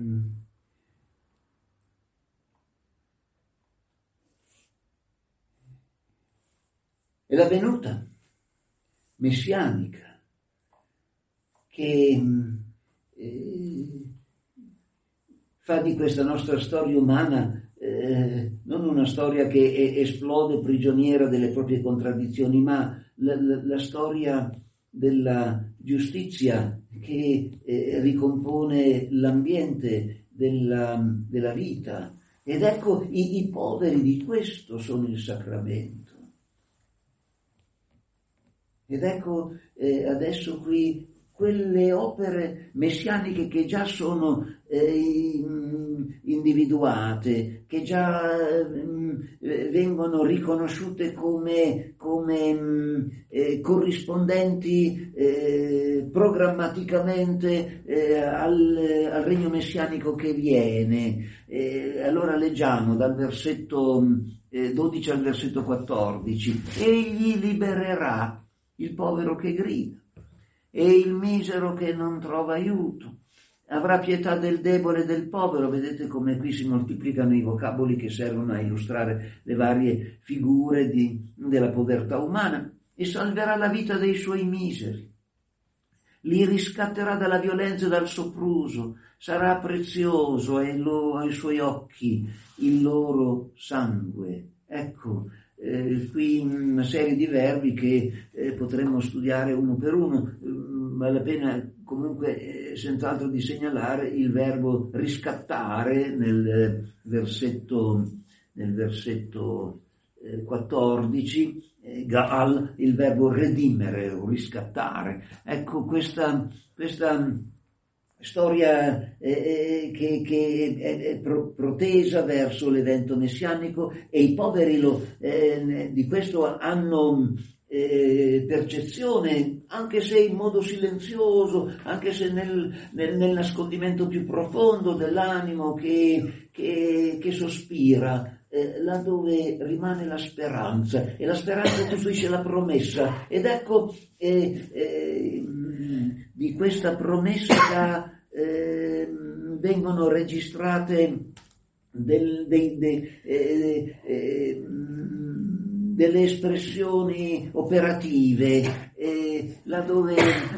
è la venuta messianica che eh, fa di questa nostra storia umana eh, non una storia che è, esplode prigioniera delle proprie contraddizioni, ma la, la, la storia della giustizia che eh, ricompone l'ambiente della, della vita. Ed ecco, i, i poveri di questo sono il sacramento. Ed ecco eh, adesso qui quelle opere messianiche che già sono eh, individuate, che già eh, vengono riconosciute come, come eh, corrispondenti eh, programmaticamente eh, al, al regno messianico che viene. Eh, allora leggiamo dal versetto eh, dodici al versetto quattordici. Egli libererà il povero che grida e il misero che non trova aiuto. Avrà pietà del debole e del povero. Vedete come qui si moltiplicano i vocaboli che servono a illustrare le varie figure di, della povertà umana. E salverà la vita dei suoi miseri. Li riscatterà dalla violenza e dal sopruso. Sarà prezioso ai, lo, ai suoi occhi il loro sangue. Ecco, Eh, qui una serie di verbi che eh, potremmo studiare uno per uno. Eh, vale la pena comunque eh, senz'altro di segnalare il verbo riscattare nel versetto, nel versetto eh, quattordici, eh, Gaal, il verbo redimere o riscattare. Ecco questa, questa storia eh, che, che è, è pro, protesa verso l'evento messianico, e i poveri lo, eh, di questo hanno eh, percezione, anche se in modo silenzioso, anche se nel, nel, nel nascondimento più profondo dell'animo che, che, che sospira, eh, laddove rimane la speranza, e la speranza costruisce la promessa. Ed ecco eh, eh, di questa promessa eh, vengono registrate del, dei, de, eh, eh, delle espressioni operative, eh, laddove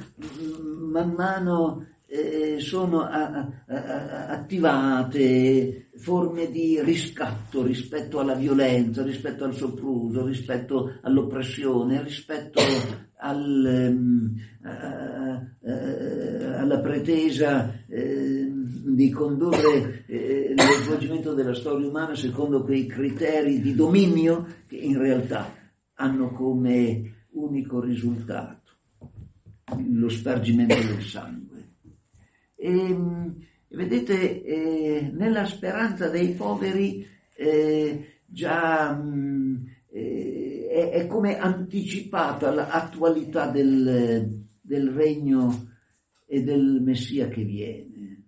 man mano eh, sono a, a, a, attivate forme di riscatto rispetto alla violenza, rispetto al sopruso, rispetto all'oppressione, rispetto al, um, uh, uh, alla pretesa uh, di condurre uh, lo svolgimento della storia umana secondo quei criteri di dominio che in realtà hanno come unico risultato lo spargimento del sangue. E, vedete, eh, nella speranza dei poveri eh, già mh, eh, è, è come anticipata l'attualità del, del regno e del Messia che viene.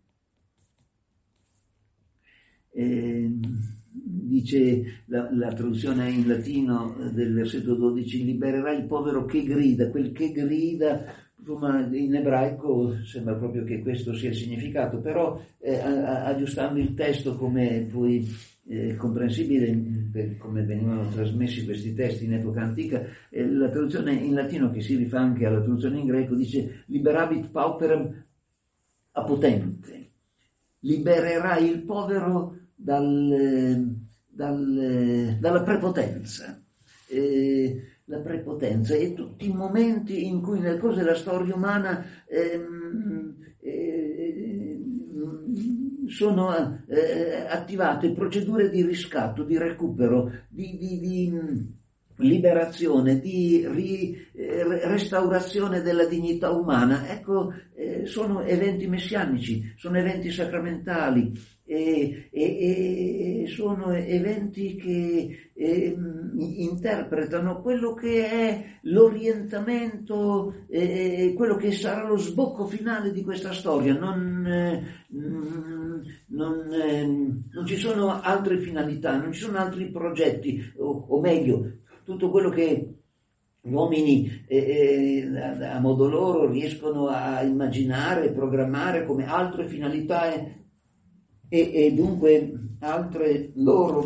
Eh, dice la, la traduzione in latino del versetto dodici: libererà il povero che grida. Quel che grida, insomma, in ebraico sembra proprio che questo sia il significato, però eh, aggiustando il testo come poi eh, comprensibile per come venivano trasmessi questi testi in epoca antica, eh, la traduzione in latino, che si rifà anche alla traduzione in greco, dice liberabit pauperem a potente, libererà il povero dal, dal, dalla prepotenza. Eh, la prepotenza e tutti i momenti in cui nel corso della storia umana ehm, eh, sono eh, attivate procedure di riscatto, di recupero, di, di, di liberazione, di ri, eh, restaurazione della dignità umana. Ecco, eh, sono eventi messianici, sono eventi sacramentali. E, e, e sono eventi che eh, interpretano quello che è l'orientamento, eh, quello che sarà lo sbocco finale di questa storia. Non, eh, non, eh, non ci sono altre finalità, non ci sono altri progetti, o, o meglio, tutto quello che gli uomini eh, a, a modo loro riescono a immaginare e programmare come altre finalità e, e dunque altre loro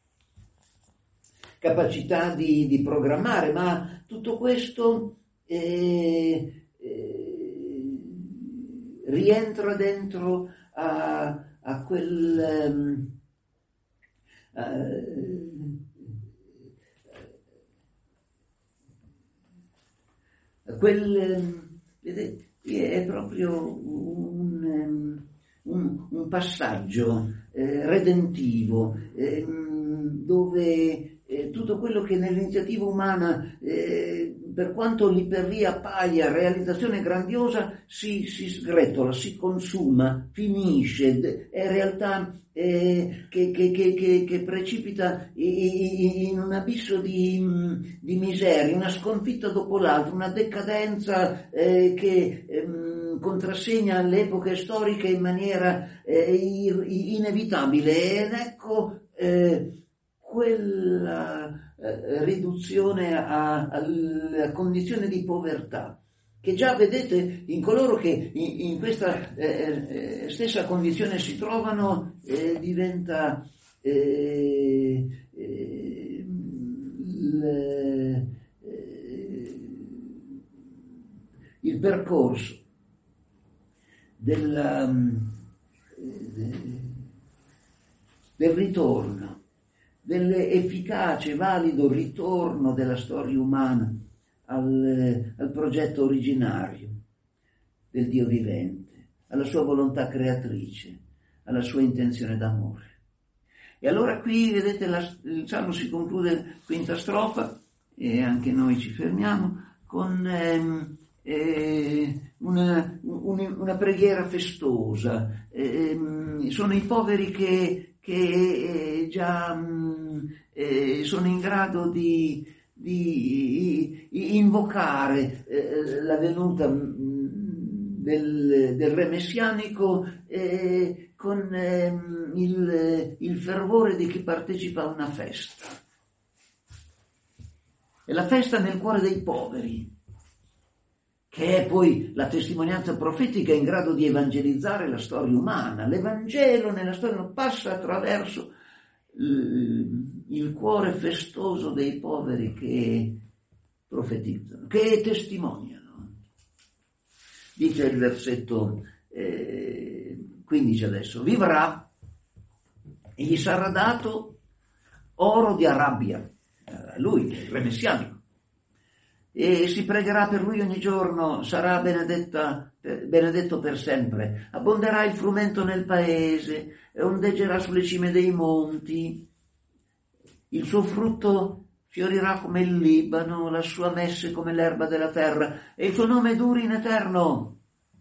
capacità di, di programmare, ma tutto questo eh, eh, rientra dentro a, a quel um, a, a quel vedete, è proprio un um, Un, un passaggio eh, redentivo eh, dove eh, tutto quello che nell'iniziativa umana, eh, per quanto lì per lì appaia realizzazione grandiosa, si, si sgretola, si consuma, finisce, è realtà eh, che, che, che, che, che precipita in un abisso di, di miseria, una sconfitta dopo l'altra, una decadenza eh, che eh, contrassegna le epoche storiche in maniera eh, inevitabile. Ed ecco eh, quella eh, riduzione a, alla condizione di povertà, che già vedete in coloro che in, in questa eh, eh, stessa condizione si trovano, eh, diventa eh, eh, il, eh, il percorso Del, del ritorno, dell'efficace, valido ritorno della storia umana al, al progetto originario del Dio vivente, alla sua volontà creatrice, alla sua intenzione d'amore. E allora qui, vedete, la, il Salmo si conclude, quinta strofa, e anche noi ci fermiamo, con ehm, eh, una, un, una preghiera festosa. Eh, sono i poveri che, che eh, già eh, sono in grado di, di, di invocare eh, la venuta del, del re messianico eh, con eh, il, il fervore di chi partecipa a una festa. È la festa nel cuore dei poveri, che è poi la testimonianza profetica in grado di evangelizzare la storia umana. L'Evangelo nella storia passa attraverso il cuore festoso dei poveri che profetizzano, che testimoniano. Dice il versetto eh, quindici adesso: vivrà e gli sarà dato oro di Arabia, lui, il re messianico, e si pregherà per lui ogni giorno, sarà benedetta, benedetto per sempre, abbonderà il frumento nel paese, ondeggerà sulle cime dei monti, il suo frutto fiorirà come il Libano, la sua messe come l'erba della terra, e il suo nome duri in eterno.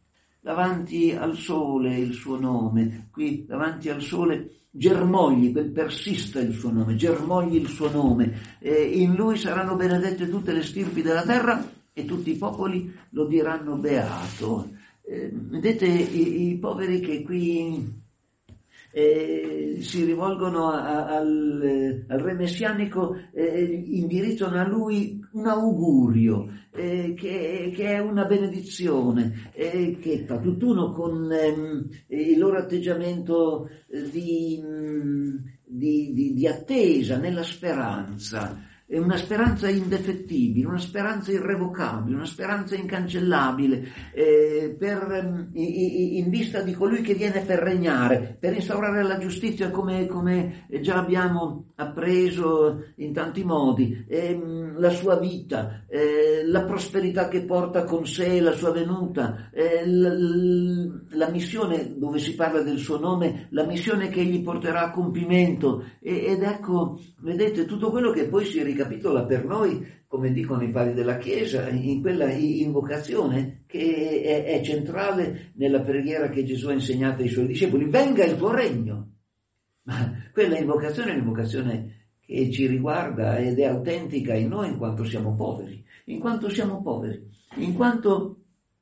davanti al sole il suo nome, qui davanti al sole germogli, quel persista il suo nome, germogli il suo nome, eh, in lui saranno benedette tutte le stirpi della terra e tutti i popoli lo diranno beato. Eh, vedete i, i poveri che qui eh, si rivolgono a, a, al, al re messianico, eh, indirizzano a lui un augurio eh, che, che è una benedizione, eh, che fa tutt'uno con ehm, il loro atteggiamento di, di, di, di attesa nella speranza. È una speranza indefettibile, una speranza irrevocabile, una speranza incancellabile, eh, per, in vista di colui che viene per regnare, per instaurare la giustizia come, come già abbiamo appreso in tanti modi, eh, la sua vita, eh, la prosperità che porta con sé la sua venuta, eh, la, la missione dove si parla del suo nome, la missione che egli porterà a compimento, e, ed ecco, vedete, tutto quello che poi si ricapitola per noi, come dicono i padri della Chiesa, in quella invocazione che è, è centrale nella preghiera che Gesù ha insegnato ai suoi discepoli: venga il tuo regno. Ma quella invocazione è un'invocazione che ci riguarda ed è autentica in noi in quanto siamo poveri, in quanto siamo poveri, in quanto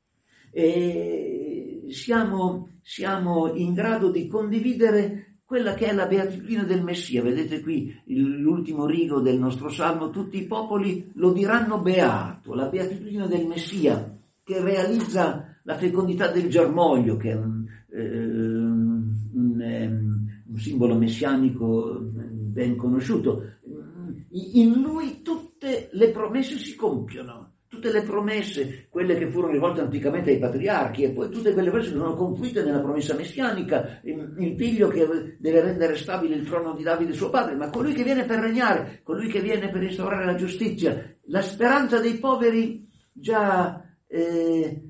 eh, siamo, siamo in grado di condividere quella che è la beatitudine del Messia. Vedete qui l'ultimo rigo del nostro salmo: tutti i popoli lo diranno beato, la beatitudine del Messia che realizza la fecondità del germoglio, che è un, eh, un, un simbolo messianico ben conosciuto. In lui tutte le promesse si compiono, tutte le promesse, quelle che furono rivolte anticamente ai patriarchi, e poi tutte quelle promesse che sono confluite nella promessa messianica, il figlio che deve rendere stabile il trono di Davide suo padre, ma colui che viene per regnare, colui che viene per instaurare la giustizia. La speranza dei poveri già eh,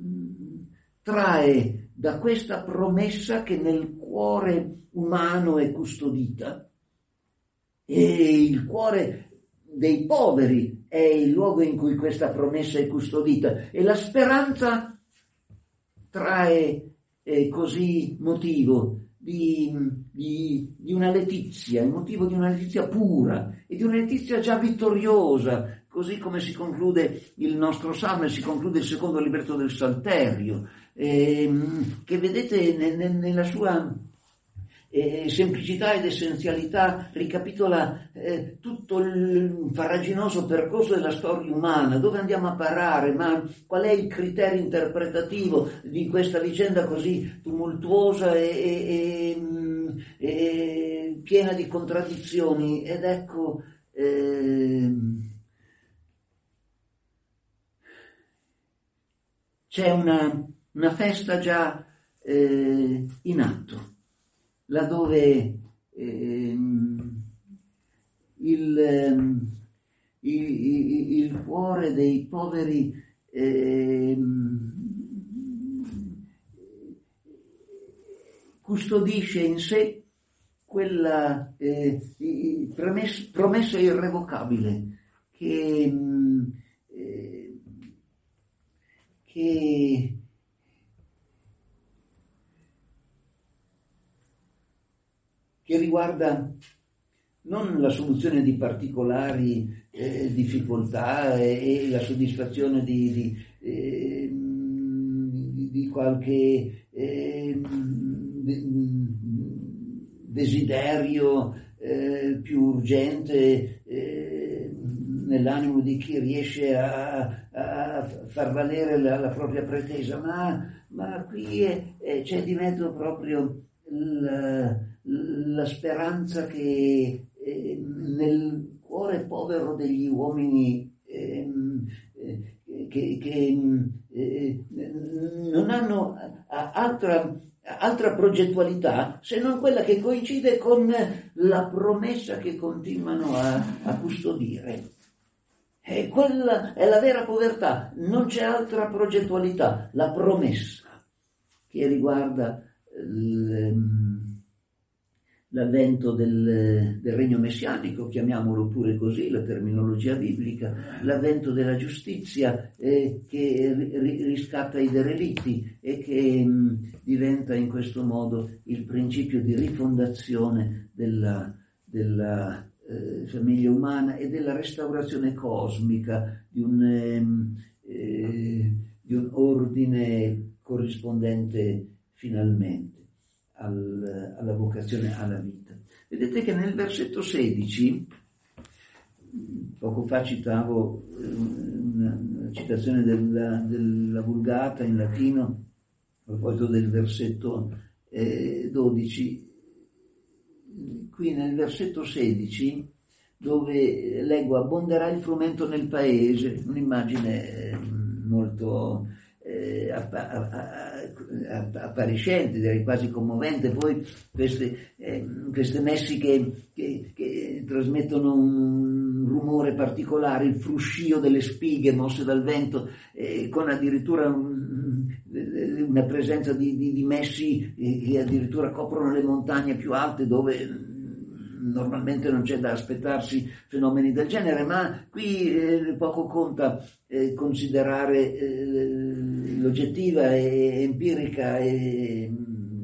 trae da questa promessa che nel cuore umano è custodita, e il cuore dei poveri è il luogo in cui questa promessa è custodita, e la speranza trae eh, così motivo di, di, di una letizia, il motivo di una letizia pura e di una letizia già vittoriosa, così come si conclude il nostro salmo e si conclude il secondo libretto del Salterio, eh, che vedete ne, ne, nella sua E semplicità ed essenzialità ricapitola eh, tutto il farraginoso percorso della storia umana, dove andiamo a parare, ma qual è il criterio interpretativo di questa vicenda così tumultuosa e, e, e, e piena di contraddizioni. Ed ecco, eh, c'è una, una festa già eh, in atto, laddove ehm, il, ehm, il, il, il cuore dei poveri ehm, custodisce in sé quella eh, promessa, promessa irrevocabile che, eh, che che riguarda non la soluzione di particolari eh, difficoltà e, e la soddisfazione di, di, eh, di, di qualche eh, desiderio eh, più urgente eh, nell'animo di chi riesce a, a far valere la, la propria pretesa, ma, ma qui è, è, c'è di mezzo proprio la, la speranza che eh, nel cuore povero degli uomini eh, che, che eh, non hanno altra, altra progettualità se non quella che coincide con la promessa che continuano a, a custodire. E quella è la vera povertà, non c'è altra progettualità, la promessa che riguarda l'avvento del, del regno messianico, chiamiamolo pure così, la terminologia biblica, l'avvento della giustizia eh, che ri, riscatta i derelitti e che mh, diventa in questo modo il principio di rifondazione della, della eh, famiglia umana e della restaurazione cosmica di un, eh, di un ordine corrispondente finalmente al, alla vocazione alla vita. Vedete che nel versetto sedici, poco fa citavo una, una citazione della, della Vulgata in latino a proposito del versetto eh, dodici, qui nel versetto sedici, dove leggo abbonderà il frumento nel paese, un'immagine molto eh, appariscente, direi quasi commovente. Poi queste, eh, queste messi che, che, che trasmettono un rumore particolare, il fruscio delle spighe mosse dal vento, eh, con addirittura un, una presenza di, di, di messi che addirittura coprono le montagne più alte, dove normalmente non c'è da aspettarsi fenomeni del genere, ma qui eh, poco conta eh, considerare eh, l'oggettiva e empirica e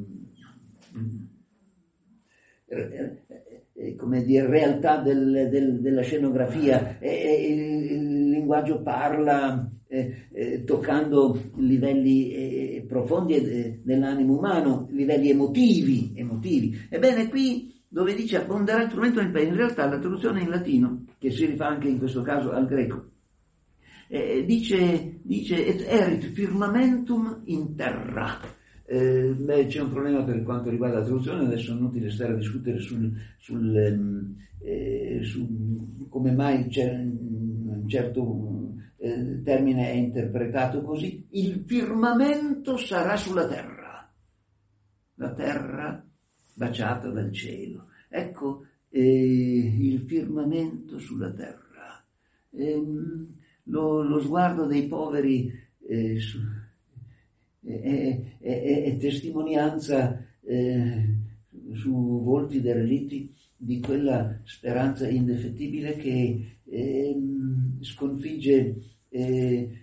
eh, eh, come dire, realtà del, del, della scenografia. E, e il, il linguaggio parla eh, eh, toccando livelli eh, profondi eh, dell'animo umano, livelli emotivi, emotivi. Ebbene, qui dove dice abbonderà il frumento nel paese, in realtà la traduzione in latino, che si rifà anche in questo caso al greco, eh, dice, dice et erit firmamentum in terra. Eh, beh, c'è un problema per quanto riguarda la traduzione, adesso è inutile stare a discutere sul, sul, eh, su come mai c'è un certo eh, termine è interpretato così. Il firmamento sarà sulla terra, la terra baciata dal cielo. Ecco eh, il firmamento sulla terra. Eh, lo, lo sguardo dei poveri eh, su, è, è, è, è testimonianza eh, su volti derelitti di quella speranza indefettibile che eh, sconfigge eh,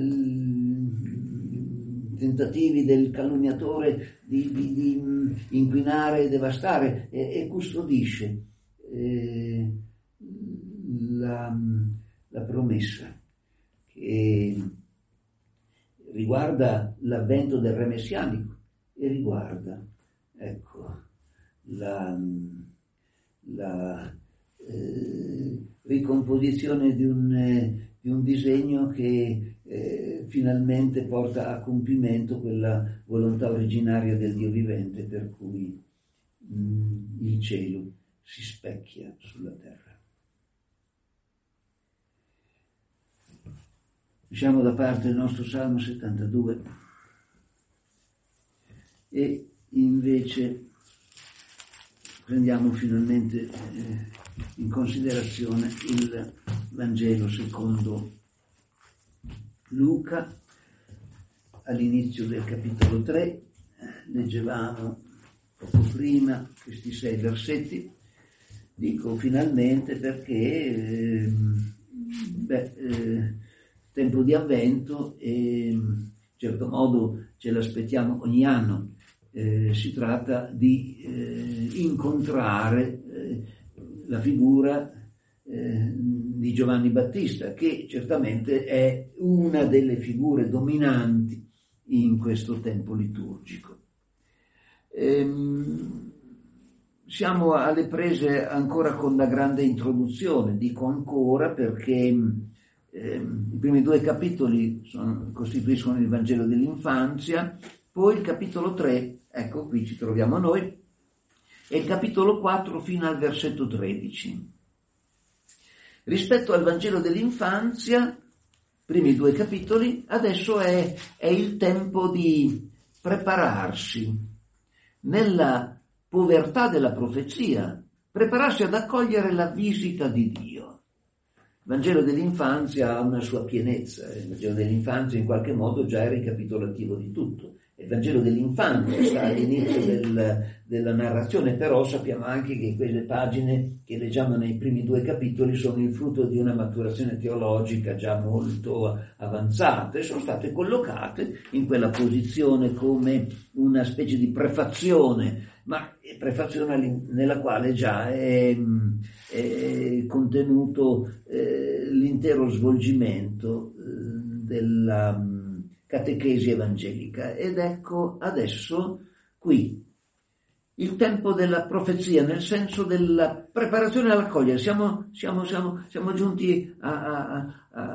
il, tentativi del calunniatore di, di, di inquinare e devastare e, e custodisce eh, la, la promessa che riguarda l'avvento del re messianico e riguarda, ecco, la, la eh, ricomposizione di un, eh, di un disegno che Eh, finalmente porta a compimento quella volontà originaria del Dio vivente, per cui mh, il cielo si specchia sulla terra. Lasciamo da parte il nostro Salmo settantadue e invece prendiamo finalmente eh, in considerazione il Vangelo secondo Luca. All'inizio del capitolo tre leggevamo poco prima questi sei versetti. Dico finalmente perché eh, beh, eh, tempo di avvento e in certo modo ce l'aspettiamo ogni anno. Eh, si tratta di eh, incontrare eh, la figura eh, di Giovanni Battista, che certamente è una delle figure dominanti in questo tempo liturgico. Ehm, siamo alle prese ancora con la grande introduzione, dico ancora perché ehm, i primi due capitoli sono, costituiscono il Vangelo dell'infanzia, poi il capitolo tre, ecco qui ci troviamo noi, e il capitolo quattro fino al versetto tredici. Rispetto al Vangelo dell'infanzia, primi due capitoli, adesso è, è il tempo di prepararsi nella povertà della profezia, prepararsi ad accogliere la visita di Dio. Il Vangelo dell'infanzia ha una sua pienezza, il Vangelo dell'infanzia in qualche modo già è ricapitolativo di tutto. il Vangelo dell'infanzia, sta all'inizio del, della narrazione, però sappiamo anche che quelle pagine che leggiamo nei primi due capitoli sono il frutto di una maturazione teologica già molto avanzata e sono state collocate in quella posizione come una specie di prefazione, ma prefazione nella quale già è, è contenuto eh, l'intero svolgimento eh, della catechesi evangelica. Ed ecco adesso qui il tempo della profezia, nel senso della preparazione all'accogliere. Siamo, siamo, siamo, siamo giunti a, a, a,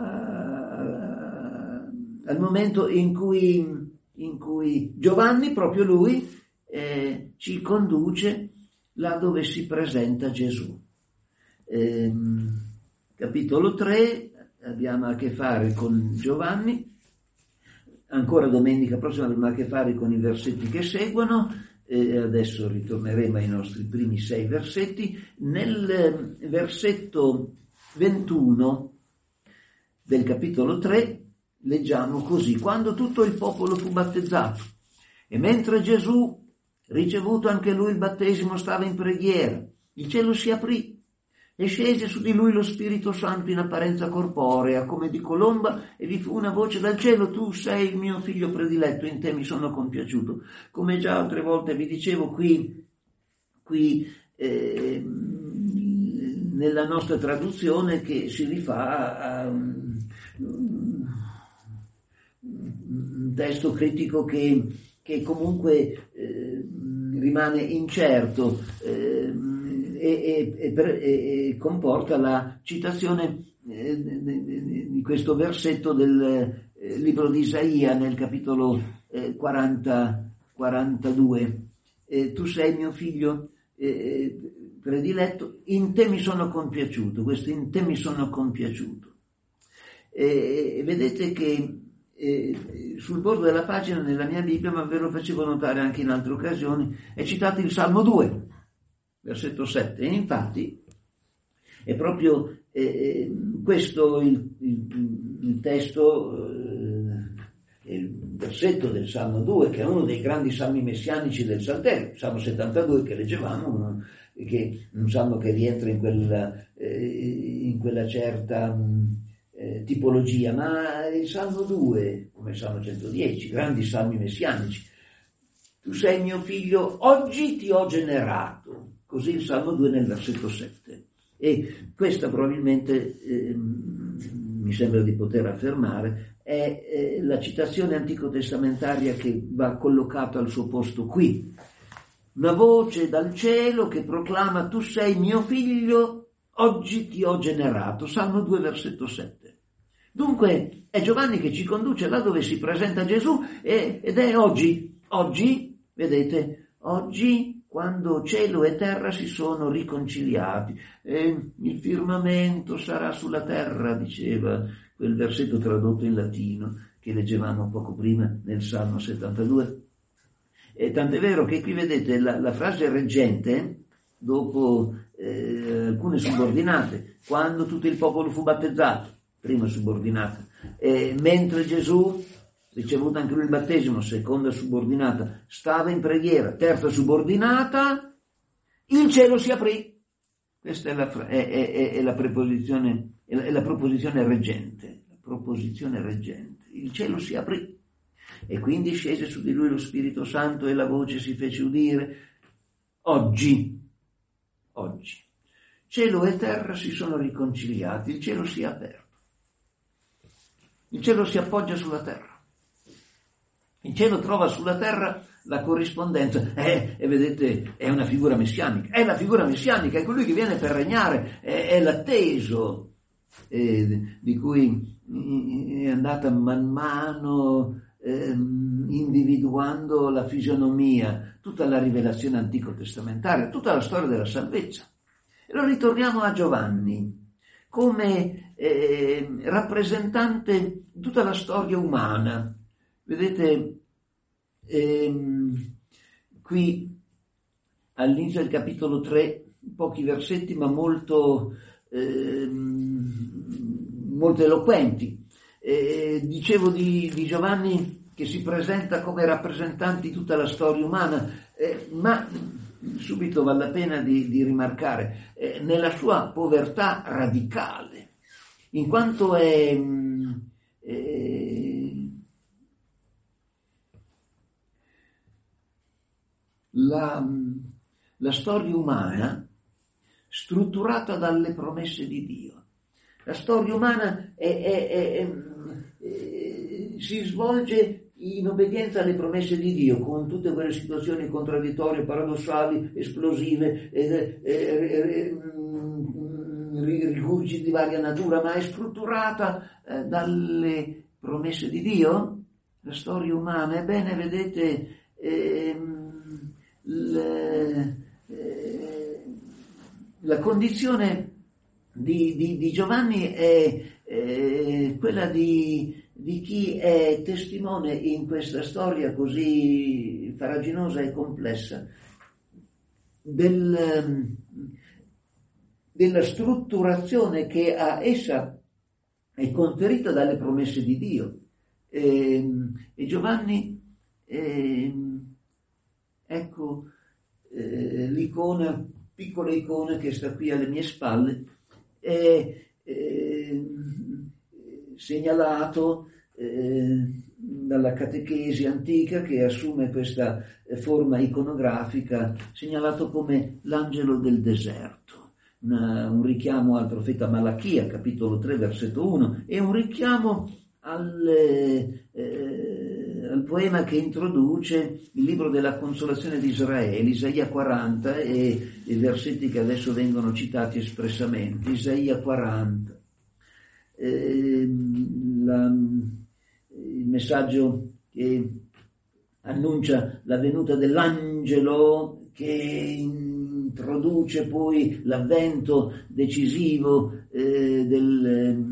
a, al momento in cui, in cui Giovanni, proprio lui, eh, ci conduce là dove si presenta Gesù. Eh, capitolo tre, abbiamo a che fare con Giovanni. Ancora domenica prossima avremo a che fare con i versetti che seguono, e adesso ritorneremo ai nostri primi sei versetti. Nel versetto ventuno del capitolo tre leggiamo così: quando tutto il popolo fu battezzato e mentre Gesù, ricevuto anche lui il battesimo, stava in preghiera, il cielo si aprì e scese su di lui lo Spirito Santo in apparenza corporea, come di colomba, e vi fu una voce dal cielo: tu sei il mio figlio prediletto, in te mi sono compiaciuto. Come già altre volte vi dicevo, qui, qui eh, nella nostra traduzione, che si rifà a un, un testo critico che, che comunque eh, rimane incerto, eh, E, e, e, e comporta la citazione eh, di questo versetto del eh, libro di Isaia nel capitolo eh, quaranta, quarantadue. Eh, tu sei mio figlio eh, prediletto, in te mi sono compiaciuto. Questo in te mi sono compiaciuto. E eh, vedete che eh, sul bordo della pagina nella mia Bibbia, ma ve lo facevo notare anche in altre occasioni, è citato il Salmo due. Versetto sette, e infatti è proprio eh, questo il, il, il testo, eh, il versetto del Salmo due, che è uno dei grandi salmi messianici del Salterio, Salmo settantadue che leggevamo, uno, che, un salmo che rientra in quella, eh, in quella certa eh, tipologia, ma il Salmo due, come il Salmo centodieci, grandi salmi messianici. Tu sei mio figlio, oggi ti ho generato. Così il Salmo due nel versetto sette. E questa probabilmente, eh, mi sembra di poter affermare, è eh, la citazione antico-testamentaria che va collocata al suo posto qui. Una voce dal cielo che proclama: tu sei mio figlio, oggi ti ho generato. Salmo due versetto sette. Dunque è Giovanni che ci conduce là dove si presenta Gesù, e, ed è oggi, oggi, vedete, oggi, quando cielo e terra si sono riconciliati, e il firmamento sarà sulla terra, diceva quel versetto tradotto in latino che leggevamo poco prima nel Salmo settantadue. E tant'è vero che qui vedete la, la frase reggente, dopo eh, alcune subordinate: quando tutto il popolo fu battezzato, prima subordinata, e mentre Gesù, ricevuto anche lui il battesimo, seconda subordinata, stava in preghiera, terza subordinata, il cielo si aprì. Questa è la, è, è, è la preposizione, è la, è la proposizione reggente, la proposizione reggente. Il cielo si aprì e quindi scese su di lui lo Spirito Santo e la voce si fece udire: oggi, oggi, cielo e terra si sono riconciliati, il cielo si è aperto, il cielo si appoggia sulla terra. Il cielo trova sulla terra la corrispondenza, eh, e vedete, è una figura messianica, è la figura messianica, è colui che viene per regnare, è, è l'atteso, eh, di cui è andata man mano eh, individuando la fisionomia, tutta la rivelazione antico-testamentaria, tutta la storia della salvezza. E allora ritorniamo a Giovanni, come eh, rappresentante di tutta la storia umana. Vedete, ehm, qui all'inizio del capitolo tre, pochi versetti ma molto, ehm, molto eloquenti. Eh, dicevo di, di Giovanni che si presenta come rappresentanti di tutta la storia umana, eh, ma subito vale la pena di, di rimarcare, eh, nella sua povertà radicale, in quanto è eh, la, la storia umana strutturata dalle promesse di Dio. La storia umana è, è, è, è, è, si svolge in obbedienza alle promesse di Dio, con tutte quelle situazioni contraddittorie, paradossali, esplosive, eh, eh, eh, rigurgiti di varia natura, ma è strutturata eh, dalle promesse di Dio, la storia umana. Ebbene, vedete, eh, le, eh, la condizione di, di, di Giovanni è eh, quella di di chi è testimone in questa storia così farraginosa e complessa del, della strutturazione che a essa è conferita dalle promesse di Dio. E, e Giovanni, e, ecco eh, l'icona, piccola icona che sta qui alle mie spalle, è, è segnalato eh, dalla catechesi antica, che assume questa eh, forma iconografica, segnalato come l'angelo del deserto, Una, un richiamo al profeta Malachia, capitolo tre, versetto uno, e un richiamo al, eh, al poema che introduce il libro della consolazione di Israele, Isaia quaranta, e i versetti che adesso vengono citati espressamente. Isaia quaranta. Eh, la, il messaggio che annuncia la venuta dell'angelo, che introduce poi l'avvento decisivo eh, del,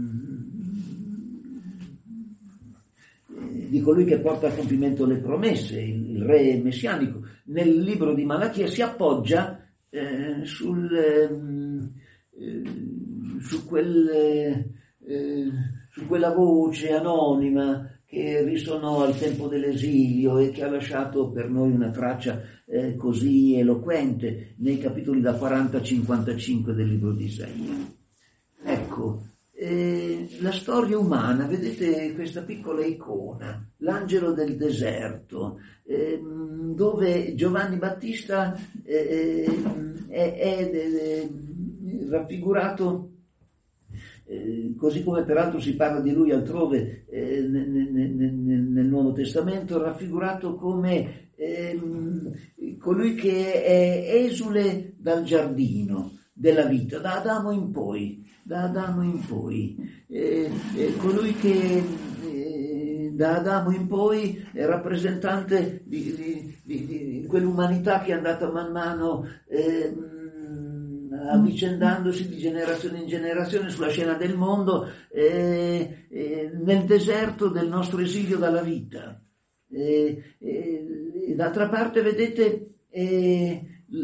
eh, di colui che porta a compimento le promesse, il, il re messianico. Nel libro di Malachia si appoggia eh, sul, eh, su quel eh, su quella voce anonima che risonò al tempo dell'esilio e che ha lasciato per noi una traccia eh, così eloquente nei capitoli da quaranta a cinquantacinque del libro di Isaia. Ecco, eh, la storia umana, vedete questa piccola icona, l'angelo del deserto, eh, dove Giovanni Battista eh, è, è, è raffigurato, Eh, così come peraltro si parla di lui altrove eh, nel, nel, nel Nuovo Testamento, raffigurato come eh, colui che è esule dal giardino della vita, da Adamo in poi, da Adamo in poi, eh, eh, colui che eh, da Adamo in poi è rappresentante di, di, di, di quell'umanità che è andata man mano eh, avvicendandosi di generazione in generazione sulla scena del mondo, eh, eh, nel deserto del nostro esilio dalla vita. Eh, eh, d'altra parte, vedete, eh,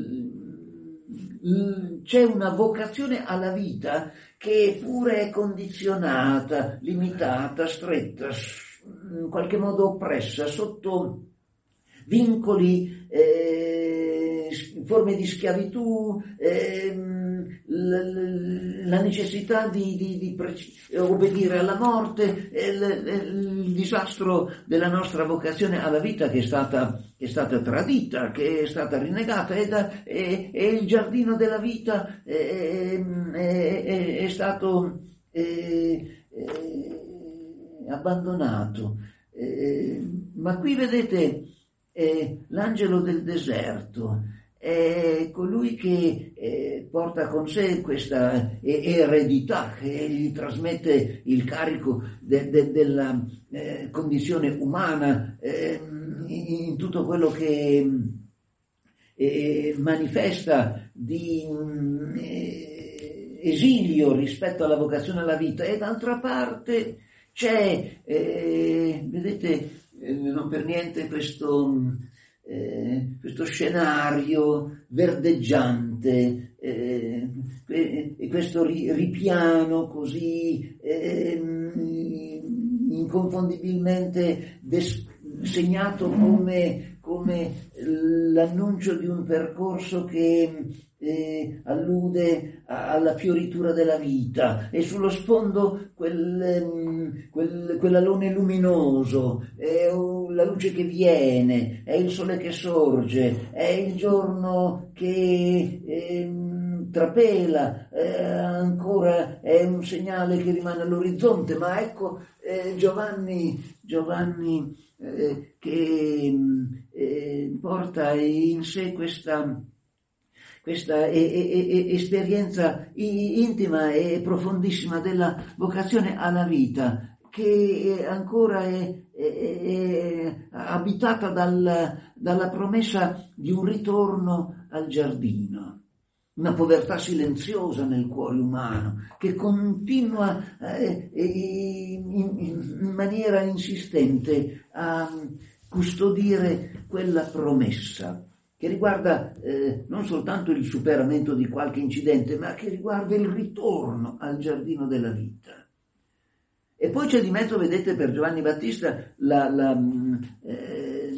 c'è una vocazione alla vita che pure è condizionata, limitata, stretta, in qualche modo oppressa, sotto vincoli, eh, forme di schiavitù, eh, la, la necessità di, di, di preci- obbedire alla morte, eh, il, il disastro della nostra vocazione alla vita che è stata, che è stata tradita, che è stata rinnegata, e, da, e, e il giardino della vita è, è, è, è stato è, è abbandonato. Eh, ma qui vedete, eh, l'angelo del deserto è colui che eh, porta con sé questa eh, eredità, che gli trasmette il carico de, de, della eh, condizione umana eh, in, in tutto quello che eh, manifesta di eh, esilio rispetto alla vocazione alla vita. E d'altra parte c'è, eh, vedete, eh, non per niente questo Eh, questo scenario verdeggiante, eh, e questo ri, ripiano così eh, inconfondibilmente des, segnato come, come l'annuncio di un percorso che eh, allude a, alla fioritura della vita, e sullo sfondo quel, quel, quell'alone luminoso, è la luce che viene, è il sole che sorge, è il giorno che eh, trapela, eh, ancora è un segnale che rimane all'orizzonte, ma ecco eh, Giovanni, Giovanni eh, che eh, porta in sé questa, questa eh, eh, esperienza intima e profondissima della vocazione alla vita, che ancora è, è, è abitata dal, dalla promessa di un ritorno al giardino. Una povertà silenziosa nel cuore umano che continua eh, in, in maniera insistente a custodire quella promessa che riguarda eh, non soltanto il superamento di qualche incidente, ma che riguarda il ritorno al giardino della vita. E poi c'è di mezzo, vedete, per Giovanni Battista la, la, eh,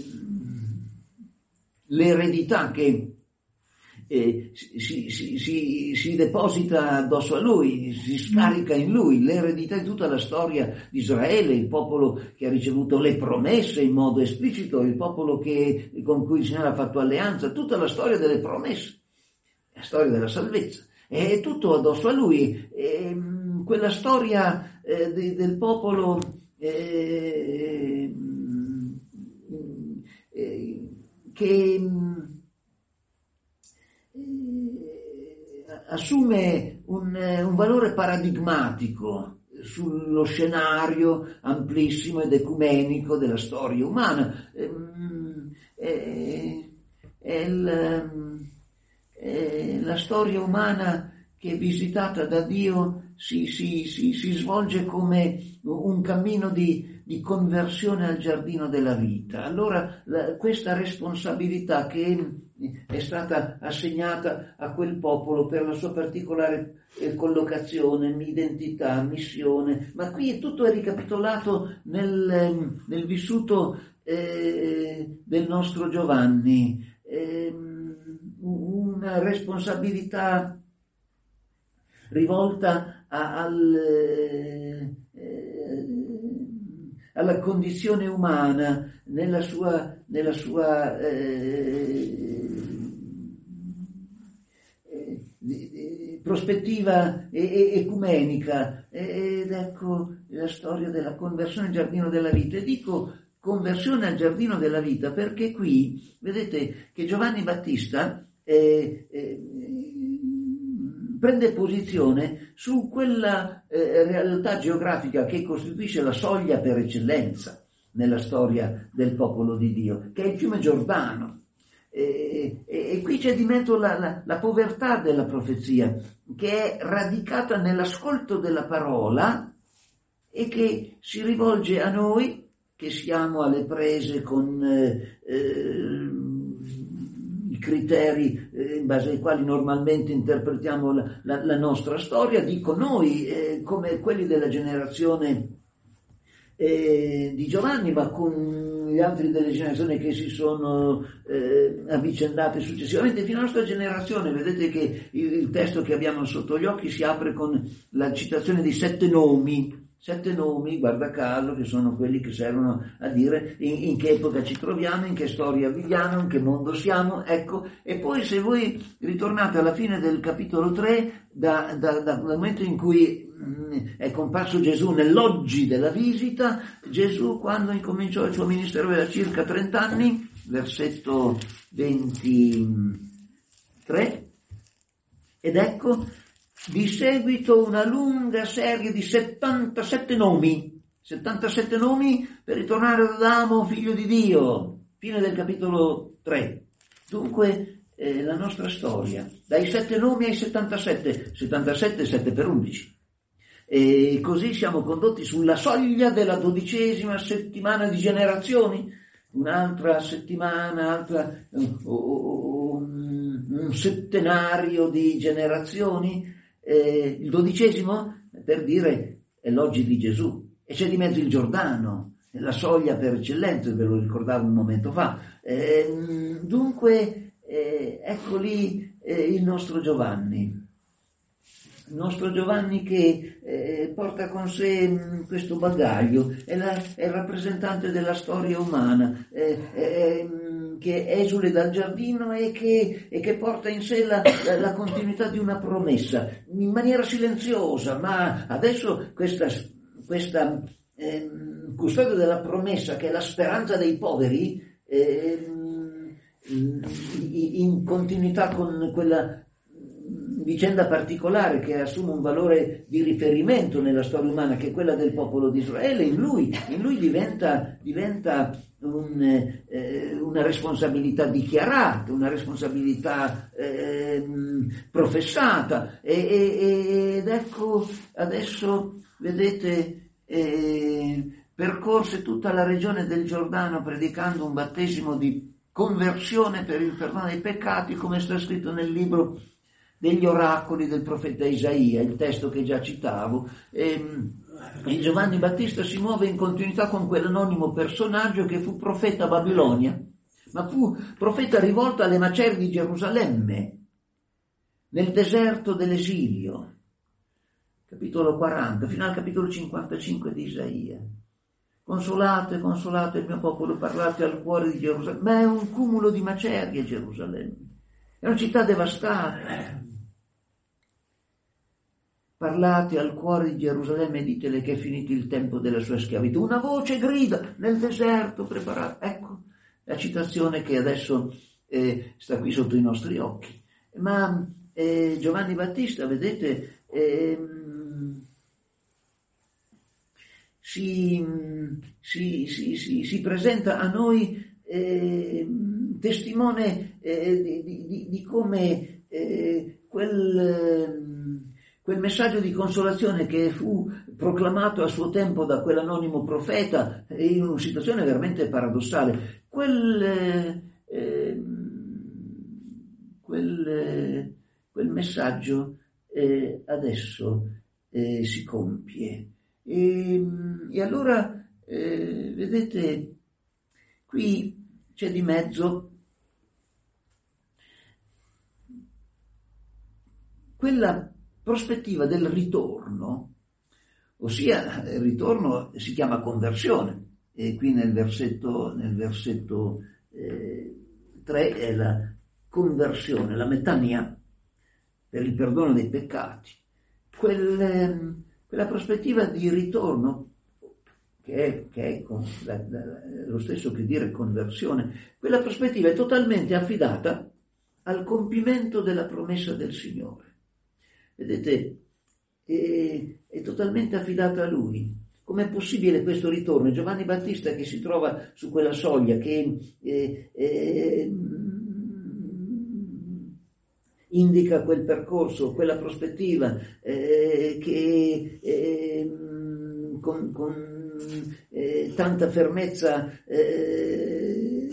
l'eredità che Eh, si, si, si, si deposita addosso a lui, si scarica in lui l'eredità di tutta la storia di Israele, il popolo che ha ricevuto le promesse in modo esplicito, il popolo che, con cui il Signore ha fatto alleanza, tutta la storia delle promesse, la storia della salvezza, è tutto addosso a lui. E, quella storia eh, de, del popolo eh, eh, che assume un, un valore paradigmatico sullo scenario amplissimo ed ecumenico della storia umana. È, è, il, è la storia umana che, visitata da Dio, si, si, si, si svolge come un cammino di, di conversione al giardino della vita. Allora la, questa responsabilità che è stata assegnata a quel popolo per la sua particolare eh, collocazione, identità, missione, ma qui tutto è ricapitolato nel, nel vissuto eh, del nostro Giovanni, eh, una responsabilità rivolta a, al, eh, alla condizione umana nella sua, nella sua eh, prospettiva ecumenica. Ed ecco la storia della conversione al giardino della vita. E dico conversione al giardino della vita perché qui vedete che Giovanni Battista eh, eh, prende posizione su quella eh, realtà geografica che costituisce la soglia per eccellenza nella storia del popolo di Dio, che è il fiume Giordano. E, e, e qui c'è di mezzo la, la, la povertà della profezia, che è radicata nell'ascolto della parola e che si rivolge a noi che siamo alle prese con eh, eh, i criteri eh, in base ai quali normalmente interpretiamo la, la, la nostra storia. Dico noi eh, come quelli della generazione eh, di Giovanni, ma con gli altri delle generazioni che si sono eh, avvicendate successivamente fino alla nostra generazione. Vedete che il, il testo che abbiamo sotto gli occhi si apre con la citazione di sette nomi, sette nomi, guarda caso, che sono quelli che servono a dire in, in che epoca ci troviamo, in che storia viviamo, in che mondo siamo, ecco. E poi se voi ritornate alla fine del capitolo tre, da, da, da, dal momento in cui è comparso Gesù nell'oggi della visita, Gesù quando incominciò il suo ministero aveva circa trenta anni, versetto ventitré, ed ecco di seguito una lunga serie di settantasette nomi, settantasette nomi per ritornare ad Adamo, figlio di Dio, fine del capitolo tre. Dunque eh, la nostra storia, dai sette nomi ai settantasette, settantasette, sette per undici. E così siamo condotti sulla soglia della dodicesima settimana di generazioni, un'altra settimana, altra, un, un settenario di generazioni. Eh, il dodicesimo, per dire, è l'oggi di Gesù, e c'è di mezzo il Giordano, la soglia per eccellenza, ve lo ricordavo un momento fa. Eh, dunque, eh, ecco lì eh, il nostro Giovanni. Il nostro Giovanni che eh, porta con sé mh, questo bagaglio, è, la, è il rappresentante della storia umana, eh, eh, che esule dal giardino e che, e che porta in sé la, la, la continuità di una promessa, in maniera silenziosa, ma adesso questa, questa eh, custodia della promessa, che è la speranza dei poveri, eh, in continuità con quella vicenda particolare che assume un valore di riferimento nella storia umana, che è quella del popolo di Israele, in lui, in lui diventa, diventa un, eh, una responsabilità dichiarata, una responsabilità eh, professata, e, e, ed ecco adesso, vedete, eh, percorse tutta la regione del Giordano predicando un battesimo di conversione per il perdono dei peccati, come sta scritto nel libro degli oracoli del profeta Isaia, il testo che già citavo. E, e Giovanni Battista si muove in continuità con quell'anonimo personaggio che fu profeta a Babilonia, ma fu profeta rivolto alle macerie di Gerusalemme, nel deserto dell'esilio, capitolo quaranta, fino al capitolo cinquantacinque di Isaia. Consolate, consolate il mio popolo, parlate al cuore di Gerusalemme. Ma è un cumulo di macerie Gerusalemme, è una città devastata. Parlate al cuore di Gerusalemme e ditele che è finito il tempo della sua schiavitù. Una voce grida nel deserto, preparate. Ecco la citazione che adesso eh, sta qui sotto i nostri occhi. Ma eh, Giovanni Battista, vedete, ehm, si, si, si, si, si presenta a noi eh, testimone eh, di, di, di come eh, quel... Quel messaggio di consolazione che fu proclamato a suo tempo da quell'anonimo profeta in una situazione veramente paradossale, quel, eh, quel, eh, quel messaggio eh, adesso eh, si compie. E, e allora, eh, vedete, qui c'è di mezzo quella prospettiva del ritorno, ossia il ritorno si chiama conversione, e qui nel versetto, nel versetto eh, tre è la conversione, la metania, per il perdono dei peccati. Quel, quella prospettiva di ritorno, che è, che è con, la, la, lo stesso che dire conversione, quella prospettiva è totalmente affidata al compimento della promessa del Signore. Vedete, è, è totalmente affidata a Lui. Com'è possibile questo ritorno? Giovanni Battista che si trova su quella soglia, che eh, eh, indica quel percorso, quella prospettiva, eh, che eh, con, con eh, tanta fermezza eh,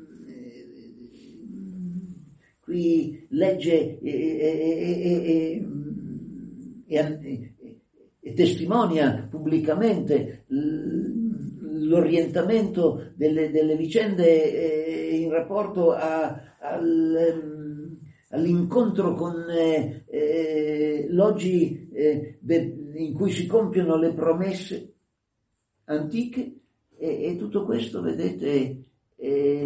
qui legge e, e, e, e, e testimonia pubblicamente l'orientamento delle, delle vicende in rapporto a, al, all'incontro con eh, eh, l'oggi eh, de, in cui si compiono le promesse antiche, e, e tutto questo, vedete, eh,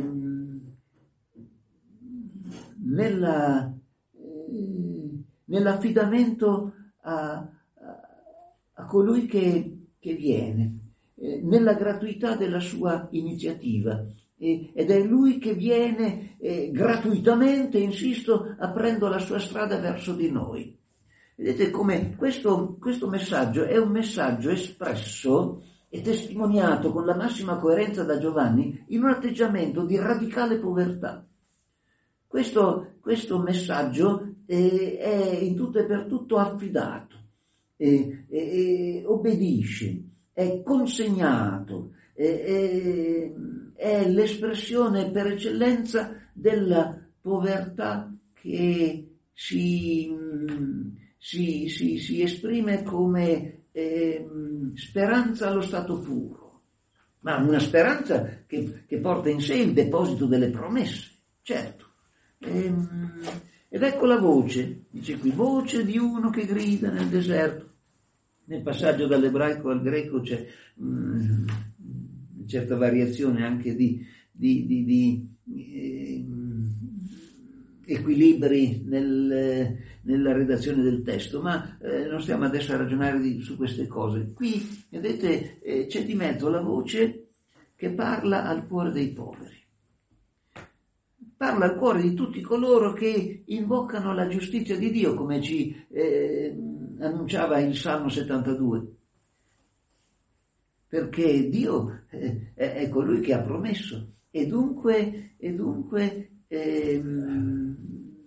nella, eh, nell'affidamento a, a, a colui che, che viene, eh, nella gratuità della sua iniziativa, eh, ed è lui che viene eh, gratuitamente, insisto, aprendo la sua strada verso di noi. Vedete come questo, questo messaggio è un messaggio espresso e testimoniato con la massima coerenza da Giovanni in un atteggiamento di radicale povertà. Questo, questo messaggio eh, è in tutto e per tutto affidato, eh, eh, obbedisce, è consegnato, eh, eh, è l'espressione per eccellenza della povertà che si, si, si, si esprime come eh, speranza allo stato puro. ma una speranza che, che porta in sé il deposito delle promesse, certo. Ehm, ed ecco la voce, dice qui, voce di uno che grida nel deserto. Nel passaggio dall'ebraico al greco c'è um, una certa variazione anche di, di, di, di eh, equilibri nel, nella redazione del testo, ma eh, non stiamo adesso a ragionare di, su queste cose. Qui, vedete, eh, c'è di mezzo la voce che parla al cuore dei poveri. Parla al cuore di tutti coloro che invocano la giustizia di Dio, come ci eh, annunciava il Salmo settantadue. Perché Dio eh, è colui che ha promesso e dunque, e dunque ehm,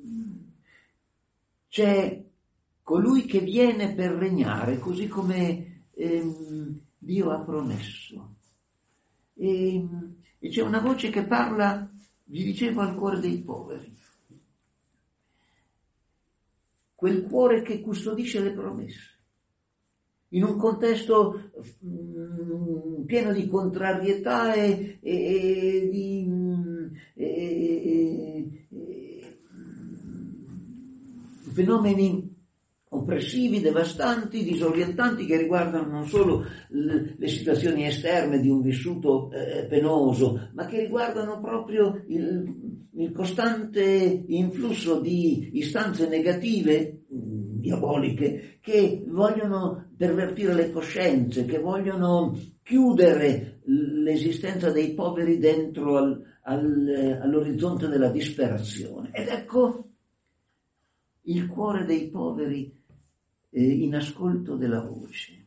c'è colui che viene per regnare, così come ehm, Dio ha promesso. E, e c'è una voce che parla, vi dicevo, al cuore dei poveri. Quel cuore che custodisce le promesse. In un contesto mh, pieno di contrarietà e, e, e di mh, e, e, mh, fenomeni oppressivi, devastanti, disorientanti, che riguardano non solo l- le situazioni esterne di un vissuto eh, penoso, ma che riguardano proprio il, il costante influsso di istanze negative, mh, diaboliche, che vogliono pervertire le coscienze, che vogliono chiudere l'esistenza dei poveri dentro al, al, all'orizzonte della disperazione. Ed ecco il cuore dei poveri eh, in ascolto della voce.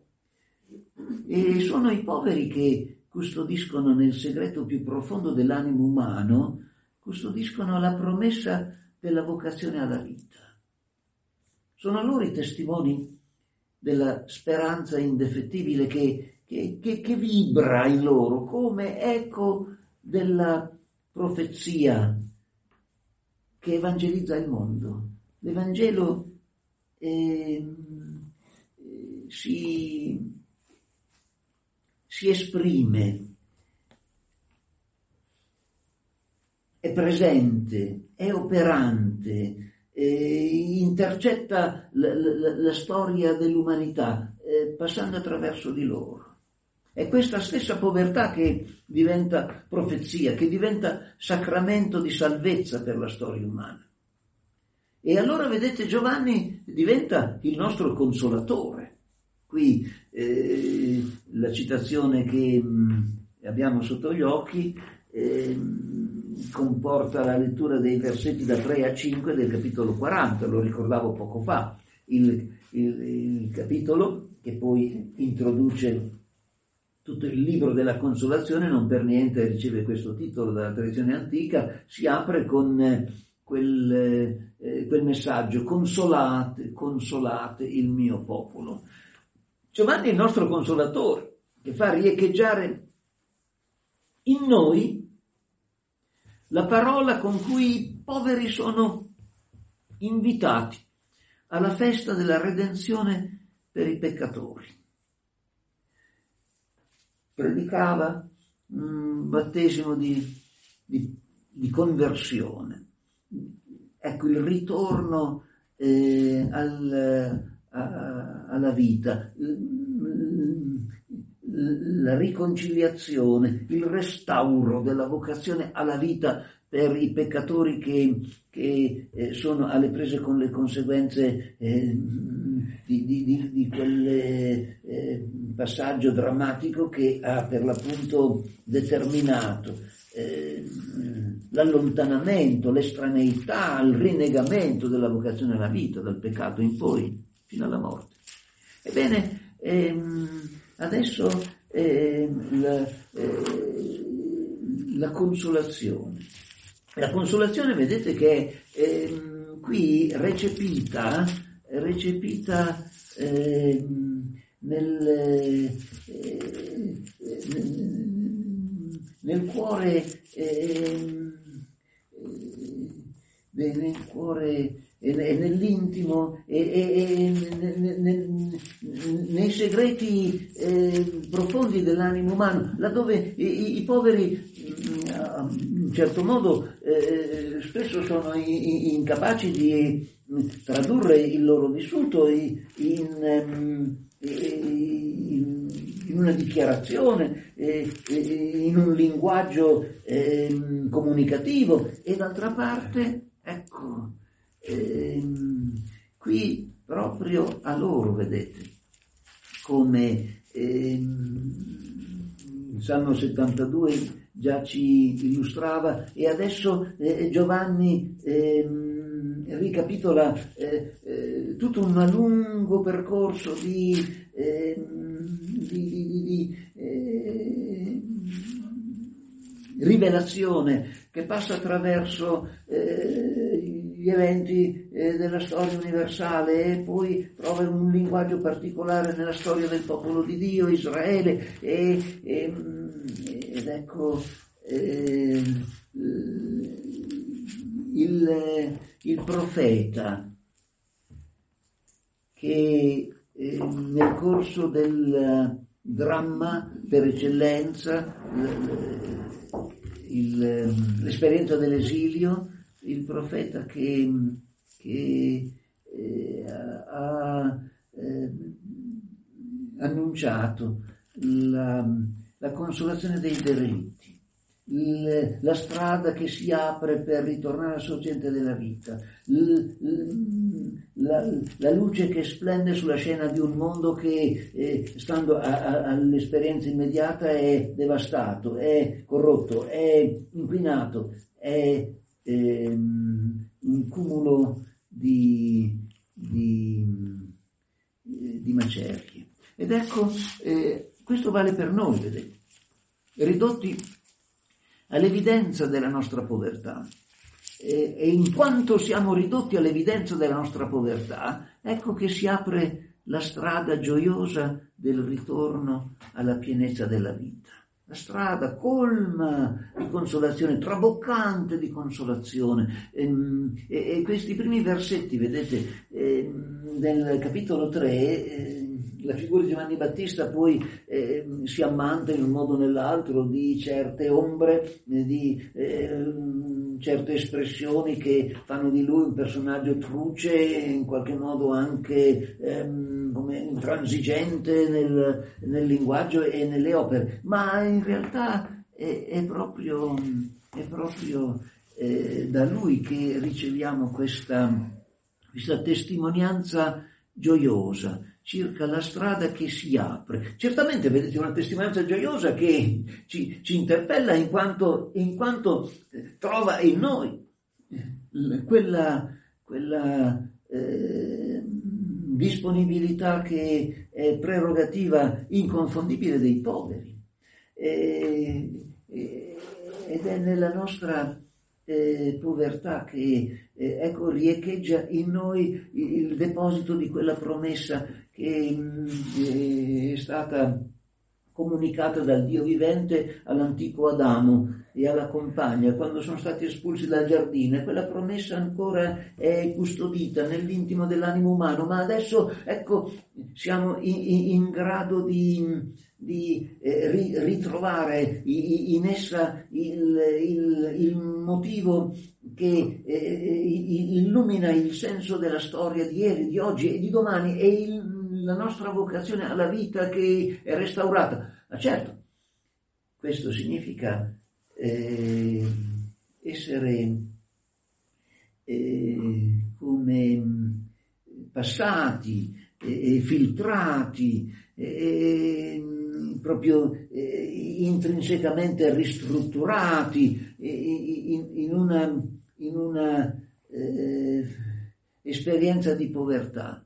E sono i poveri che custodiscono nel segreto più profondo dell'animo umano, custodiscono la promessa della vocazione alla vita. Sono loro i testimoni della speranza indefettibile che, che, che, che vibra in loro come eco della profezia che evangelizza il mondo. L'Evangelo eh, si, si esprime, è presente, è operante, eh, intercetta la, la, la storia dell'umanità, eh, passando attraverso di loro. È questa stessa povertà che diventa profezia, che diventa sacramento di salvezza per la storia umana. E allora, vedete, Giovanni diventa il nostro consolatore. Qui eh, la citazione che mh, abbiamo sotto gli occhi eh, comporta la lettura dei versetti da tre a cinque del capitolo quaranta, lo ricordavo poco fa, il, il, il capitolo che poi introduce tutto il libro della consolazione, non per niente riceve questo titolo dalla tradizione antica, si apre con eh, quel, eh, quel messaggio: consolate, consolate il mio popolo. Giovanni è il nostro consolatore, che fa riecheggiare in noi la parola con cui i poveri sono invitati alla festa della redenzione per i peccatori. Predicava un battesimo di, di, di conversione. Ecco il ritorno eh, al, a, alla vita, la riconciliazione, il restauro della vocazione alla vita per i peccatori che, che eh, sono alle prese con le conseguenze eh, di, di, di, di quel eh, passaggio drammatico che ha per l'appunto determinato eh, l'allontanamento, l'estraneità, il rinnegamento della vocazione alla vita, dal peccato in poi, fino alla morte. Ebbene, ehm, adesso ehm, la, eh, la consolazione. La consolazione, vedete che è ehm, qui recepita, recepita ehm, nel, eh, nel cuore, eh, nel cuore e nell'intimo e, e, e nel, nel, nei segreti eh, profondi dell'animo umano, laddove i, i poveri in un certo modo eh, spesso sono i, incapaci di tradurre il loro vissuto in, in, in, in una dichiarazione, in un linguaggio eh, comunicativo, e d'altra parte, ecco, eh, qui proprio a loro, vedete, come eh, il Salmo settantadue già ci illustrava, e adesso eh, Giovanni eh, ricapitola eh, eh, tutto un lungo percorso di, eh, di, di, di, di eh, rivelazione che passa attraverso eh, gli eventi eh, della storia universale, e poi trova un linguaggio particolare nella storia del popolo di Dio, Israele, e, e, ed ecco eh, il, il profeta che eh, nel corso del dramma per eccellenza, il, l'esperienza dell'esilio, il profeta che, che eh, ha eh, annunciato la, la consolazione dei derelitti, il, la strada che si apre per ritornare alla sorgente della vita, il, la, la luce che splende sulla scena di un mondo che, eh, stando a, a, all'esperienza immediata, è devastato, è corrotto, è inquinato, è ehm, un cumulo di, di, di macerie. Ed ecco, eh, questo vale per noi, vedete, ridotti all'evidenza della nostra povertà. E, e in quanto siamo ridotti all'evidenza della nostra povertà, ecco che si apre la strada gioiosa del ritorno alla pienezza della vita. La strada colma di consolazione, traboccante di consolazione. E, e, e questi primi versetti, vedete, eh, del capitolo tre, eh, la figura di Giovanni Battista poi eh, si ammanta in un modo o nell'altro di certe ombre, eh, di eh, certe espressioni che fanno di lui un personaggio truce, in qualche modo anche ehm, come intransigente nel, nel linguaggio e nelle opere, ma in realtà è, è proprio, è proprio eh, da lui che riceviamo questa, questa testimonianza gioiosa circa la strada che si apre. Certamente, vedete, una testimonianza gioiosa che ci, ci interpella in quanto, in quanto trova in noi quella, quella eh, disponibilità che è prerogativa inconfondibile dei poveri, e, e, ed è nella nostra eh, povertà che eh, ecco riecheggia in noi il deposito di quella promessa che mh, è stata comunicata dal Dio vivente all'antico Adamo e alla compagna quando sono stati espulsi dal giardino, e quella promessa ancora è custodita nell'intimo dell'animo umano, ma adesso ecco siamo in, in, in grado di, di eh, ri, ritrovare in essa il, il, il motivo che eh, illumina il senso della storia di ieri, di oggi e di domani, e il la nostra vocazione alla vita che è restaurata. Ma certo, questo significa eh, essere eh, come passati, eh, filtrati, eh, proprio eh, intrinsecamente ristrutturati eh, in, in una, in una eh, esperienza di povertà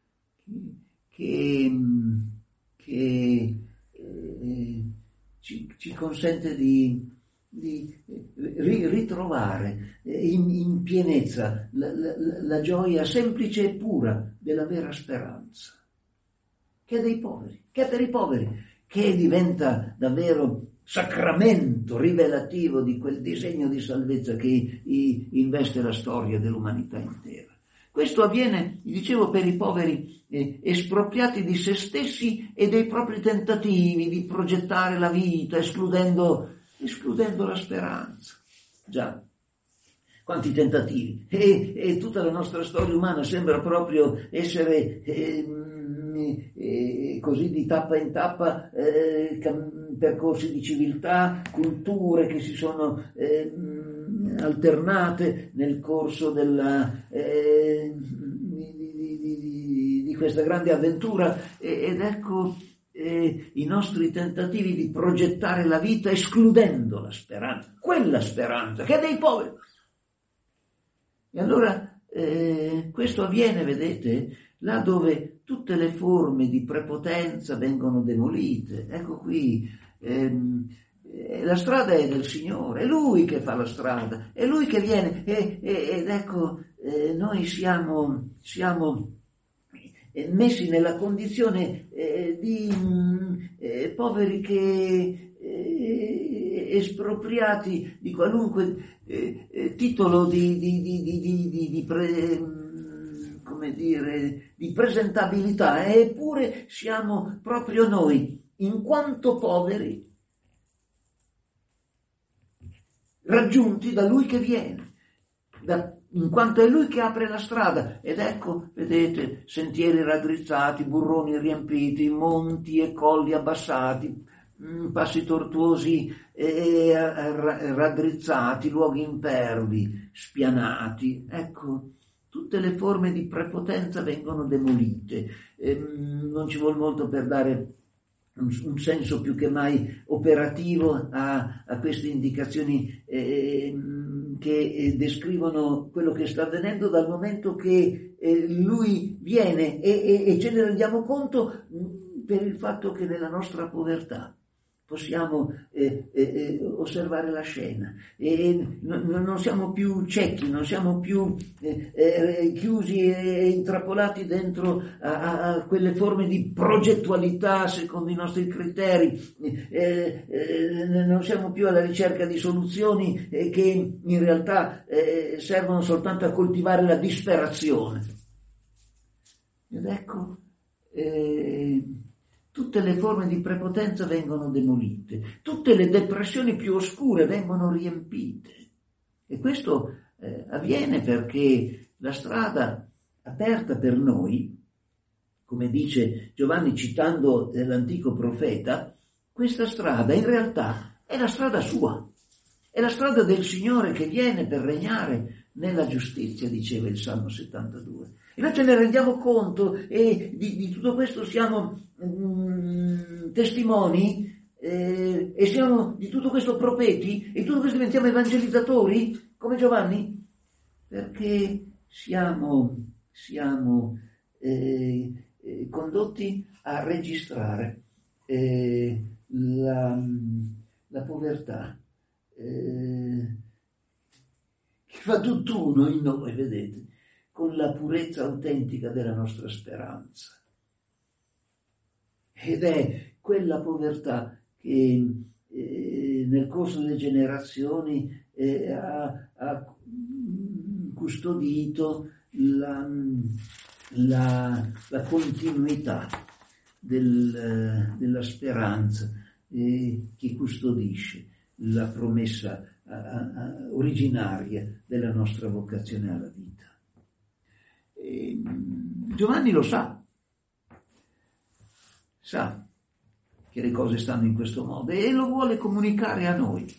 che, che eh, ci, ci consente di, di ritrovare in, in pienezza la, la, la gioia semplice e pura della vera speranza, che è dei poveri, che è per i poveri, che diventa davvero sacramento rivelativo di quel disegno di salvezza che investe la storia dell'umanità intera. Questo avviene, dicevo, per i poveri eh, espropriati di se stessi e dei propri tentativi di progettare la vita, escludendo, escludendo la speranza. Già, quanti tentativi! E, e tutta la nostra storia umana sembra proprio essere eh, eh, così di tappa in tappa, eh, cam- percorsi di civiltà, culture che si sono eh, alternate nel corso della, eh, di, di, di, di questa grande avventura, ed ecco eh, i nostri tentativi di progettare la vita escludendo la speranza, quella speranza che è dei poveri. E allora eh, questo avviene, vedete, là dove tutte le forme di prepotenza vengono demolite. Ecco qui, ehm, la strada è del Signore, è Lui che fa la strada, è Lui che viene, e, e, ed ecco, eh, noi siamo, siamo messi nella condizione eh, di eh, poveri che eh, espropriati di qualunque eh, eh, titolo di, di, di, di, di, di, di pre, come dire, di presentabilità, eppure siamo proprio noi, in quanto poveri, raggiunti da Lui che viene, da, in quanto è Lui che apre la strada. Ed ecco, vedete, sentieri raddrizzati, burroni riempiti, monti e colli abbassati, passi tortuosi e raddrizzati, luoghi impervi, spianati. Ecco, tutte le forme di prepotenza vengono demolite. Ehm, non ci vuole molto per dare un, un senso più che mai operativo a, a queste indicazioni eh, che eh, descrivono quello che sta avvenendo, dal momento che eh, Lui viene e, e, e ce ne rendiamo conto mh, per il fatto che nella nostra povertà possiamo eh, eh, osservare la scena e non, non siamo più ciechi, non siamo più eh, eh, chiusi e intrappolati dentro a, a quelle forme di progettualità secondo i nostri criteri, eh, eh, non siamo più alla ricerca di soluzioni eh, che in realtà eh, servono soltanto a coltivare la disperazione. Ed ecco, eh, tutte le forme di prepotenza vengono demolite, tutte le depressioni più oscure vengono riempite. E questo eh, avviene perché la strada aperta per noi, come dice Giovanni citando eh, l'antico profeta, questa strada in realtà è la strada sua, è la strada del Signore che viene per regnare nella giustizia, diceva il Salmo settantadue. E noi ce ne rendiamo conto e di, di tutto questo siamo mm, testimoni eh, e siamo di tutto questo profeti e di tutto questo diventiamo evangelizzatori come Giovanni, perché siamo, siamo eh, eh, condotti a registrare eh, la, la povertà eh, che fa tutt'uno in noi, vedete, con la purezza autentica della nostra speranza. Ed è quella povertà che eh, nel corso delle generazioni eh, ha, ha custodito la, la, la continuità del, della speranza, eh, che custodisce la promessa a, a, originaria della nostra vocazione alla vita. E Giovanni lo sa, sa che le cose stanno in questo modo e lo vuole comunicare a noi,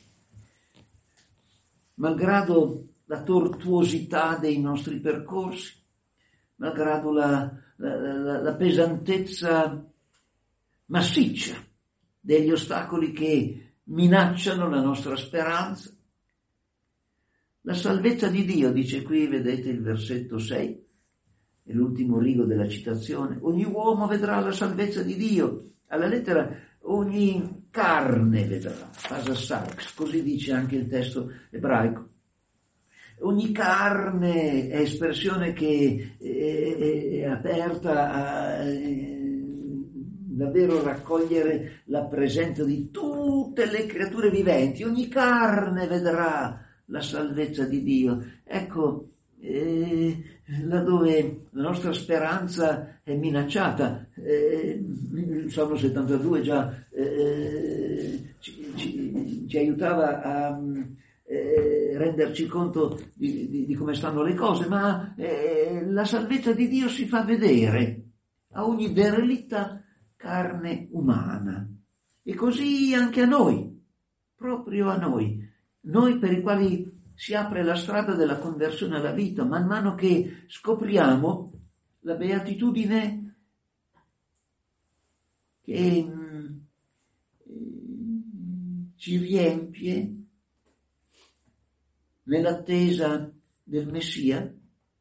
malgrado la tortuosità dei nostri percorsi, malgrado la, la, la, la pesantezza massiccia degli ostacoli che minacciano la nostra speranza. La salvezza di Dio, dice qui, vedete il versetto sei, è l'ultimo rigo della citazione, ogni uomo vedrà la salvezza di Dio. Alla lettera ogni carne vedrà, pasasarx, così dice anche il testo ebraico. Ogni carne è espressione che è aperta a davvero raccogliere la presenza di tutte le creature viventi. Ogni carne vedrà la salvezza di Dio. Ecco, eh, laddove la nostra speranza è minacciata. Eh, il Salmo settantadue già eh, ci, ci, ci aiutava a eh, renderci conto di, di, di come stanno le cose, ma eh, la salvezza di Dio si fa vedere a ogni derelitta carne umana, e così anche a noi, proprio a noi, noi per i quali si apre la strada della conversione alla vita, man mano che scopriamo la beatitudine che mh, ci riempie nell'attesa del Messia,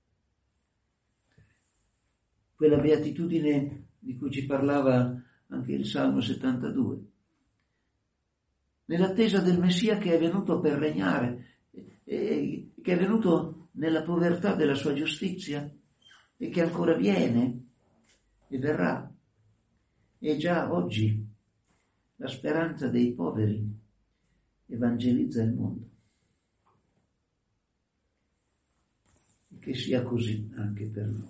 quella beatitudine di cui ci parlava anche il Salmo settantadue, nell'attesa del Messia che è venuto per regnare, e che è venuto nella povertà della sua giustizia e che ancora viene e verrà. E già oggi la speranza dei poveri evangelizza il mondo. E che sia così anche per noi.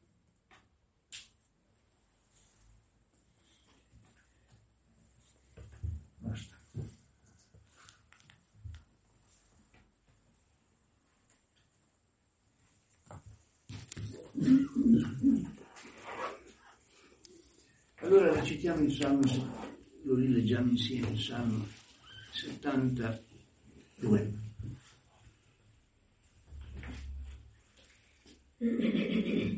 Basta. Allora recitiamo il Salmo, lo rileggiamo insieme, il Salmo settantadue.